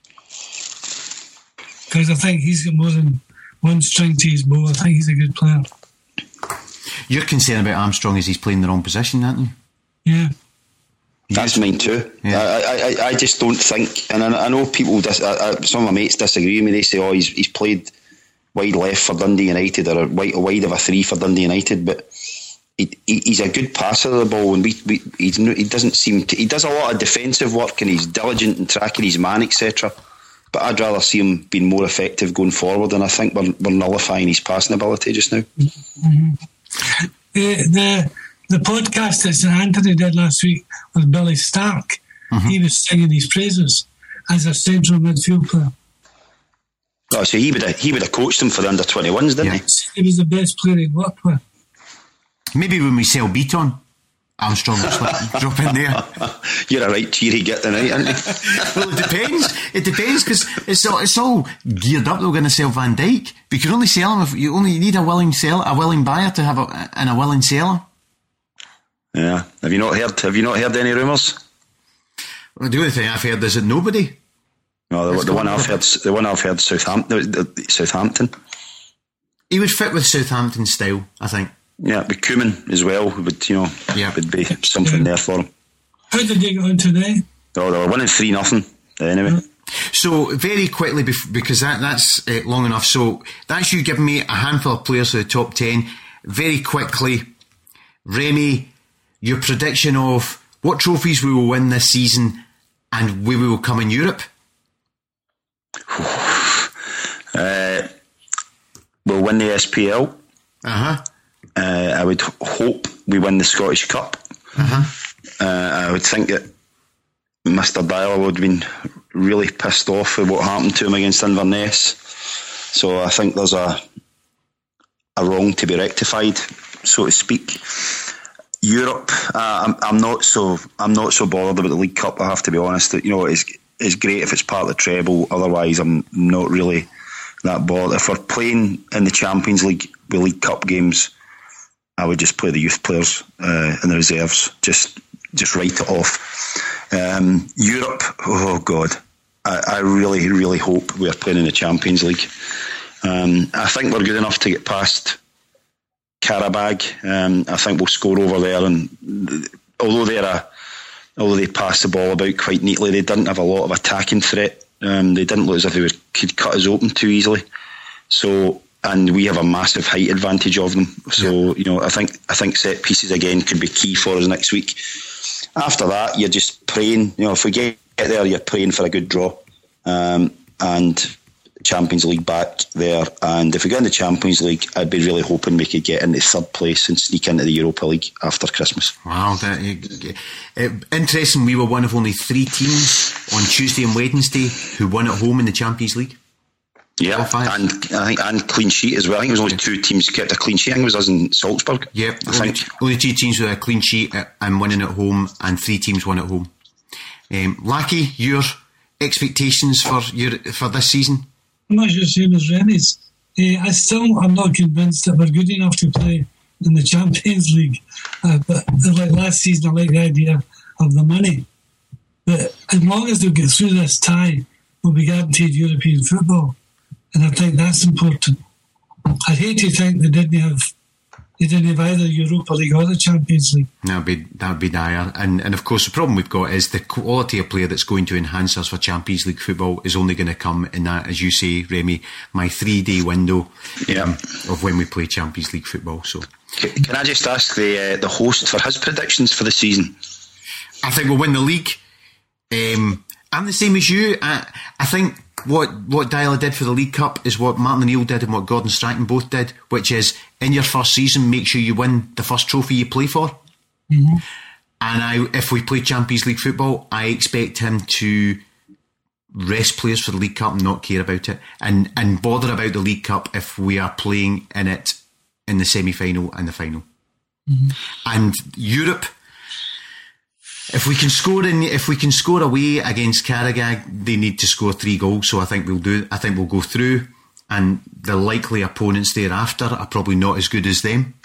because I think he's got more than one string to his bow. I think he's a good player. You're concerned about Armstrong as he's playing the wrong position, aren't you? Yeah. That's mine too. Yeah. I, I, I just don't think, and I, I know people, dis, I, I, some of my mates disagree with me. They say, oh, he's he's played wide left for Dundee United, or a wide, a wide of a three for Dundee United, but he, he, he's a good passer of the ball, and we, we he's, he doesn't seem to, he does a lot of defensive work, and he's diligent in tracking his man, et cetera. But I'd rather see him being more effective going forward, and I think we're, we're nullifying his passing ability just now. Mm-hmm. Uh, the the podcast that St Anthony did last week with Billy Stark, mm-hmm. he was singing his praises as a central midfield player. Oh, so he would have, he would have coached him for the under twenty-ones, didn't yeah. he? He was the best player he'd worked with. Maybe when we sell Beaton, Armstrong will slip, drop in there. You're a right cheery git tonight, aren't you? Well, it depends. It depends, because it's all, it's all geared up that we're going to sell Van Dijk. But you can only sell him if you only need a willing seller, a willing buyer to have a, and a willing seller. Yeah. Have you not heard? Have you not heard any rumours? Well, the only thing I've heard is that nobody. No, the, the one I've heard, the one I've heard, Southampton. Southampton. He would fit with Southampton style, I think. Yeah, but Koeman as well would, you know, yeah. would be something yeah. there for him. How did they get on today? Oh, they were winning three nothing. Anyway. Yeah. So very quickly, because that that's uh, long enough. So that's you giving me a handful of players for the top ten. Very quickly, Remy, your prediction of what trophies we will win this season and where we will come in Europe. uh, we'll win the S P L. Uh huh. Uh, I would hope we win the Scottish Cup. Uh-huh. Uh, I would think that Mister Dial would have been really pissed off with what happened to him against Inverness. So I think there's a a wrong to be rectified, so to speak. Europe, uh, I'm, I'm not so I'm not so bothered about the League Cup. I have to be honest. You know, it's it's great if it's part of the treble. Otherwise, I'm not really that bothered. If we're playing in the Champions League with League Cup games, I would just play the youth players uh, in the reserves. Just just write it off. Um, Europe, oh God, I, I really, really hope we're playing in the Champions League. Um, I think we're good enough to get past Karabag. Um, I think we'll score over there. And although they're a, although they pass the ball about quite neatly, they didn't have a lot of attacking threat. Um, they didn't look as if they were, could cut us open too easily. So. And we have a massive height advantage of them. So, yeah. you know, I think I think set pieces again could be key for us next week. After that, you're just praying. You know, if we get there, you're praying for a good draw. Um, and Champions League back there. And if we get in the Champions League, I'd be really hoping we could get into third place and sneak into the Europa League after Christmas. Wow. That, uh, uh, interesting, we were one of only three teams on Tuesday and Wednesday who won at home in the Champions League. Yeah, and I think and clean sheet as well. I think it was only two teams kept a clean sheet. I think it was us in Salzburg. Yep, I only, think. only two teams with a clean sheet and winning at home, and three teams won at home. Um, Lackey, your expectations for your for this season? I'm not the same as Remy's. Uh, I still am not convinced that we're good enough to play in the Champions League. Uh, but like last season, I like the idea of the money. But as long as they get through this tie, we'll be guaranteed European football. And I think that's important. I'd hate to think they didn't have they didn't have either Europa League or the Champions League. That would be, that would be dire. And, and of course, the problem we've got is the quality of player that's going to enhance us for Champions League football is only going to come in that, as you say, Remy, my three-day window yeah. um, of when we play Champions League football. So, can I just ask the uh, the host for his predictions for the season? I think we'll win the league. Um, I'm the same as you. I, I think what what Dyla did for the League Cup is what Martin O'Neill did and what Gordon Strachan both did, which is in your first season, make sure you win the first trophy you play for. Mm-hmm. And I, if we play Champions League football, I expect him to rest players for the League Cup and not care about it, and, and bother about the League Cup if we are playing in it in the semi-final and the final. Mm-hmm. And Europe, if we can score in, if we can score away against Karagag, they need to score three goals. So I think we'll do. I think we'll go through, and the likely opponents thereafter are probably not as good as them.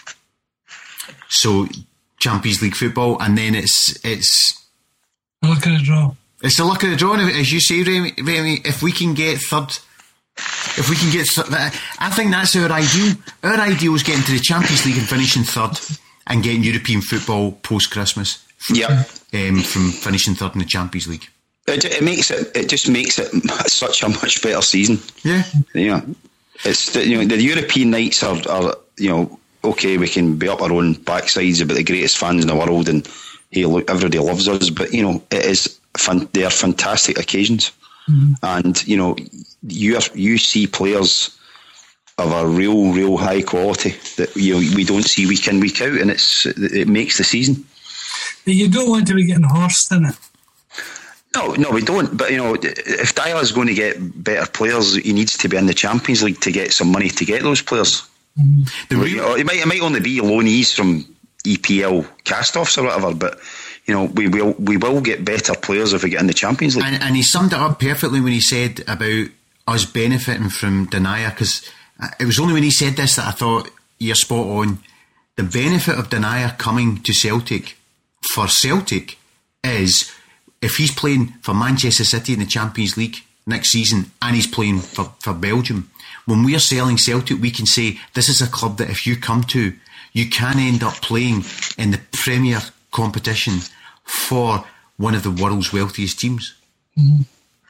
So Champions League football, and then it's it's the luck of the draw. It's the luck of the draw, and as you say, Remy, Remy, if we can get third, if we can get third, I think that's our ideal. Our ideal is getting to the Champions League and finishing third, and getting European football post Christmas. Yeah. Um, from finishing third in the Champions League, it, it makes it. It just makes it such a much better season. Yeah, you know, it's the, you know the European nights are, are you know okay. We can be up our own backsides about the greatest fans in the world, and hey, look, everybody loves us. But you know, it is fun, they are fantastic occasions, mm-hmm. and you know, you are, you see players of a real, real high quality that you know, we don't see week in, week out, and it's it makes the season. But you don't want to be getting horsed in it. No, no, we don't. But, you know, if Dyla's going to get better players, he needs to be in the Champions League to get some money to get those players. Mm-hmm. The real- you know, it might it might only be loanees from E P L cast-offs or whatever, but, you know, we will we will get better players if we get in the Champions League. And, and he summed it up perfectly when he said about us benefiting from Denayer, because it was only when he said this that I thought, you're spot on. The benefit of Denayer coming to Celtic for Celtic is if he's playing for Manchester City in the Champions League next season and he's playing for, for Belgium, when we are selling Celtic, we can say this is a club that if you come to, you can end up playing in the Premier competition for one of the world's wealthiest teams. Mm-hmm.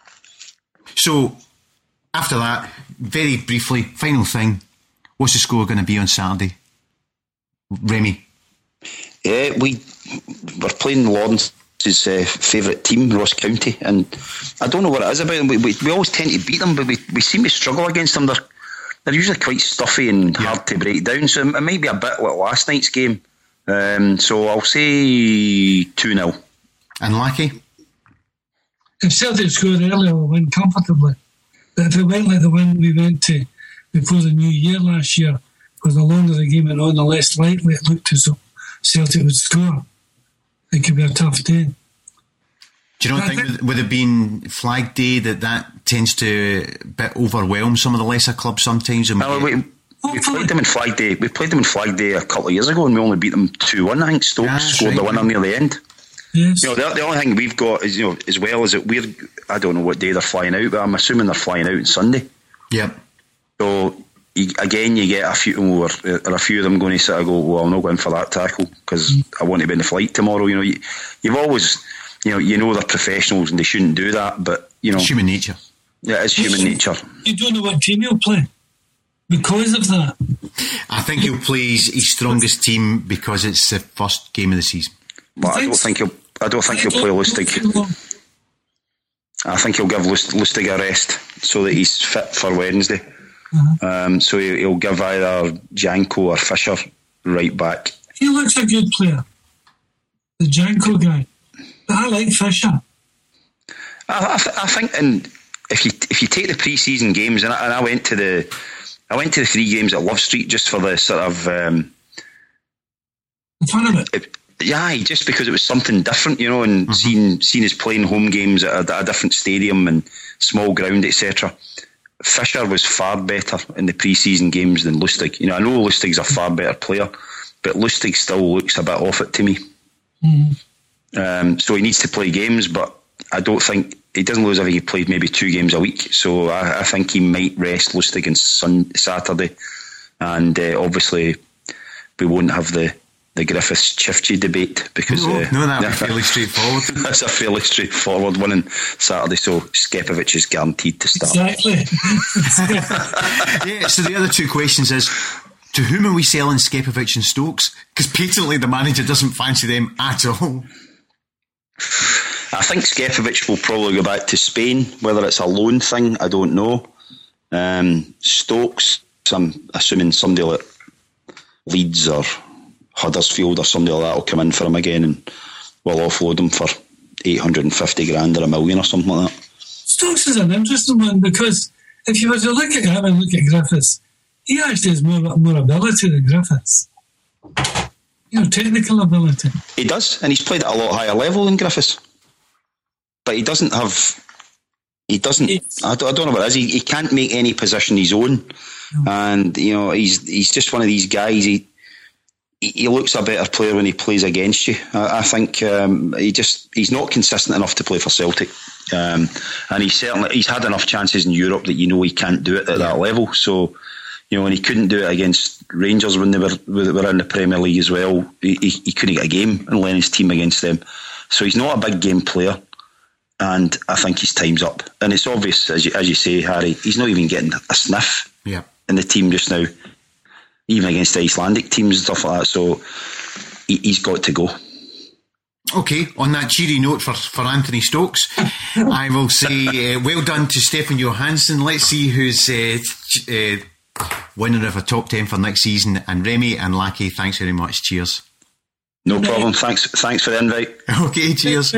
So after that, very briefly, final thing, what's the score going to be on Saturday? Remy? Yeah, we we're playing Lawrence's uh, favourite team, Ross County, and I don't know what it is about them. We, we, we always tend to beat them, but we, we seem to struggle against them. They're they're usually quite stuffy and yeah. hard to break down. So it might be a bit like last night's game. Um, so I'll say two nil. And Lackey? If Celtic scored earlier, we'll win comfortably. But if it went like the win we went to before the new year last year, because the longer the game went on, the less likely it looked as though Celtic would score. It could be a tough day. Do you not think, think with it being Flag Day that that tends to a bit overwhelm some of the lesser clubs sometimes? And no, we, we played them in Flag Day. We played them in Flag Day a couple of years ago, and we only beat them two one. I think Stoke yeah, scored right. the winner near the end. Yes. You know, the, the only thing we've got is, you know, as well as that we're, I don't know what day they're flying out, but I'm assuming they're flying out on Sunday. Yep. So you, again, you get a few, or, or a few of them going to sort of go, well, I'm not going for that tackle because mm. I want to be in the flight tomorrow. You know, you, you've always, you know, you know they're professionals and they shouldn't do that, but you know, it's human nature. Yeah, it's human nature. You don't know what team he'll play because of that. I think he'll play his, his strongest team because it's the first game of the season. But I don't think he'll. I don't think he'll play Lustig. I think he'll give Lustig a rest so that he's fit for Wednesday. Uh-huh. Um, so he'll give either Janko or Fisher right back. He looks a good player, the Janko guy. But I like Fisher. I, I, th- I think, and if you if you take the pre-season games, and I, and I went to the I went to the three games at Love Street just for the sort of um, the fun of it. it yeah, just because it was something different, you know, and mm-hmm. seeing seeing us playing home games at a, at a different stadium and small ground, et cetera. Fisher was far better in the pre-season games than Lustig. You know, I know Lustig's a far better player, but Lustig still looks a bit off it to me. Mm-hmm. Um, so he needs to play games, but I don't think he doesn't lose. I think he played maybe two games a week, so I, I think he might rest Lustig on Sun, Saturday, and uh, obviously we won't have the. The Griffiths Chifchi debate because no, uh, no that'd be fairly straightforward. That's a fairly straightforward one on Saturday, so Skepovic is guaranteed to start. Exactly. Yeah, so the other two questions is, to whom are we selling Skepovic and Stokes? Because patently the manager doesn't fancy them at all. I think Skepovic will probably go back to Spain. Whether it's a loan thing, I don't know. Um, Stokes, I'm assuming somebody like Leeds or Huddersfield or somebody like that will come in for him again, and we'll offload him for eight hundred and fifty grand or a million or something like that. Stokes is an interesting one, because if you were to look at him and look at Griffiths, he actually has more more ability than Griffiths. You know, technical ability. He does, and he's played at a lot higher level than Griffiths. But he doesn't have. He doesn't. I don't, I don't know what it is. He, he can't make any position his own, no. And you know he's he's just one of these guys. He. He looks a better player when he plays against you. I, I think um, he just he's not consistent enough to play for Celtic, um, and he's certainly he's had enough chances in Europe that you know he can't do it at that level. So, you know, when he couldn't do it against Rangers when they were were in the Premier League as well, he, he couldn't get a game in Lennon's team against them. So he's not a big game player, and I think his time's up. And it's obvious, as you, as you say, Harry, he's not even getting a sniff yeah. in the team just now. Even against the Icelandic teams and stuff like that, so he, he's got to go. Okay, on that cheery note for, for Anthony Stokes, I will say uh, well done to Stefan Johansson. Let's see who's uh, uh, winner of a top ten for next season. And Remy and Lackey, thanks very much. Cheers. No problem. Thanks. Thanks for the invite. Okay. Cheers.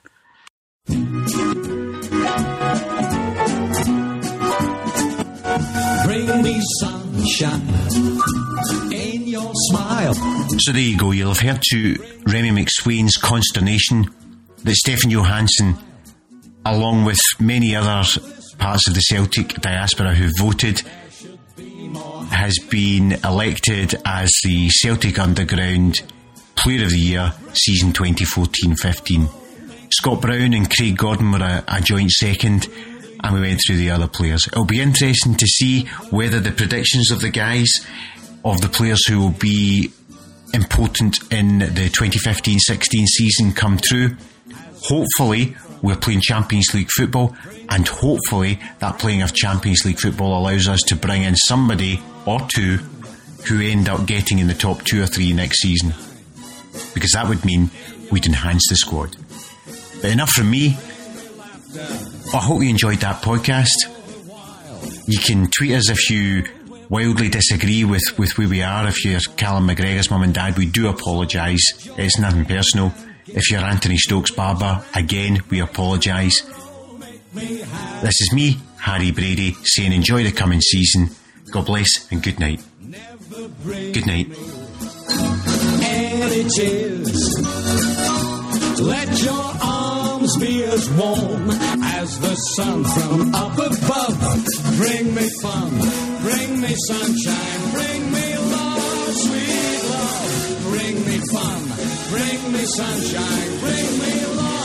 Bring me sunshine in your smile. So there you go. You'll have heard to Remy McSwain's consternation that Stefan Johansson, along with many other parts of the Celtic diaspora who voted, has been elected as the Celtic Underground Player of the Year season twenty fourteen fifteen. Scott Brown and Craig Gordon were a, a joint second, and we went through the other players. It'll be interesting to see whether the predictions of the guys, of the players who will be important in the twenty fifteen sixteen season, come true. Hopefully we're playing Champions League football, and hopefully that playing of Champions League football allows us to bring in somebody or two who end up getting in the top two or three next season, because that would mean we'd enhance the squad. But enough from me. I hope you enjoyed that podcast. You can tweet us if you wildly disagree with, with where we are. If you're Callum McGregor's mum and dad, we do apologise. It's nothing personal. If you're Anthony Stokes' barber, again, we apologise. This is me, Harry Brady, saying enjoy the coming season. God bless and good night. Good night. And it is. Let your arms be as warm as the sun from up above. Bring me fun, bring me sunshine, bring me love, sweet love. Bring me fun, bring me sunshine, bring me love.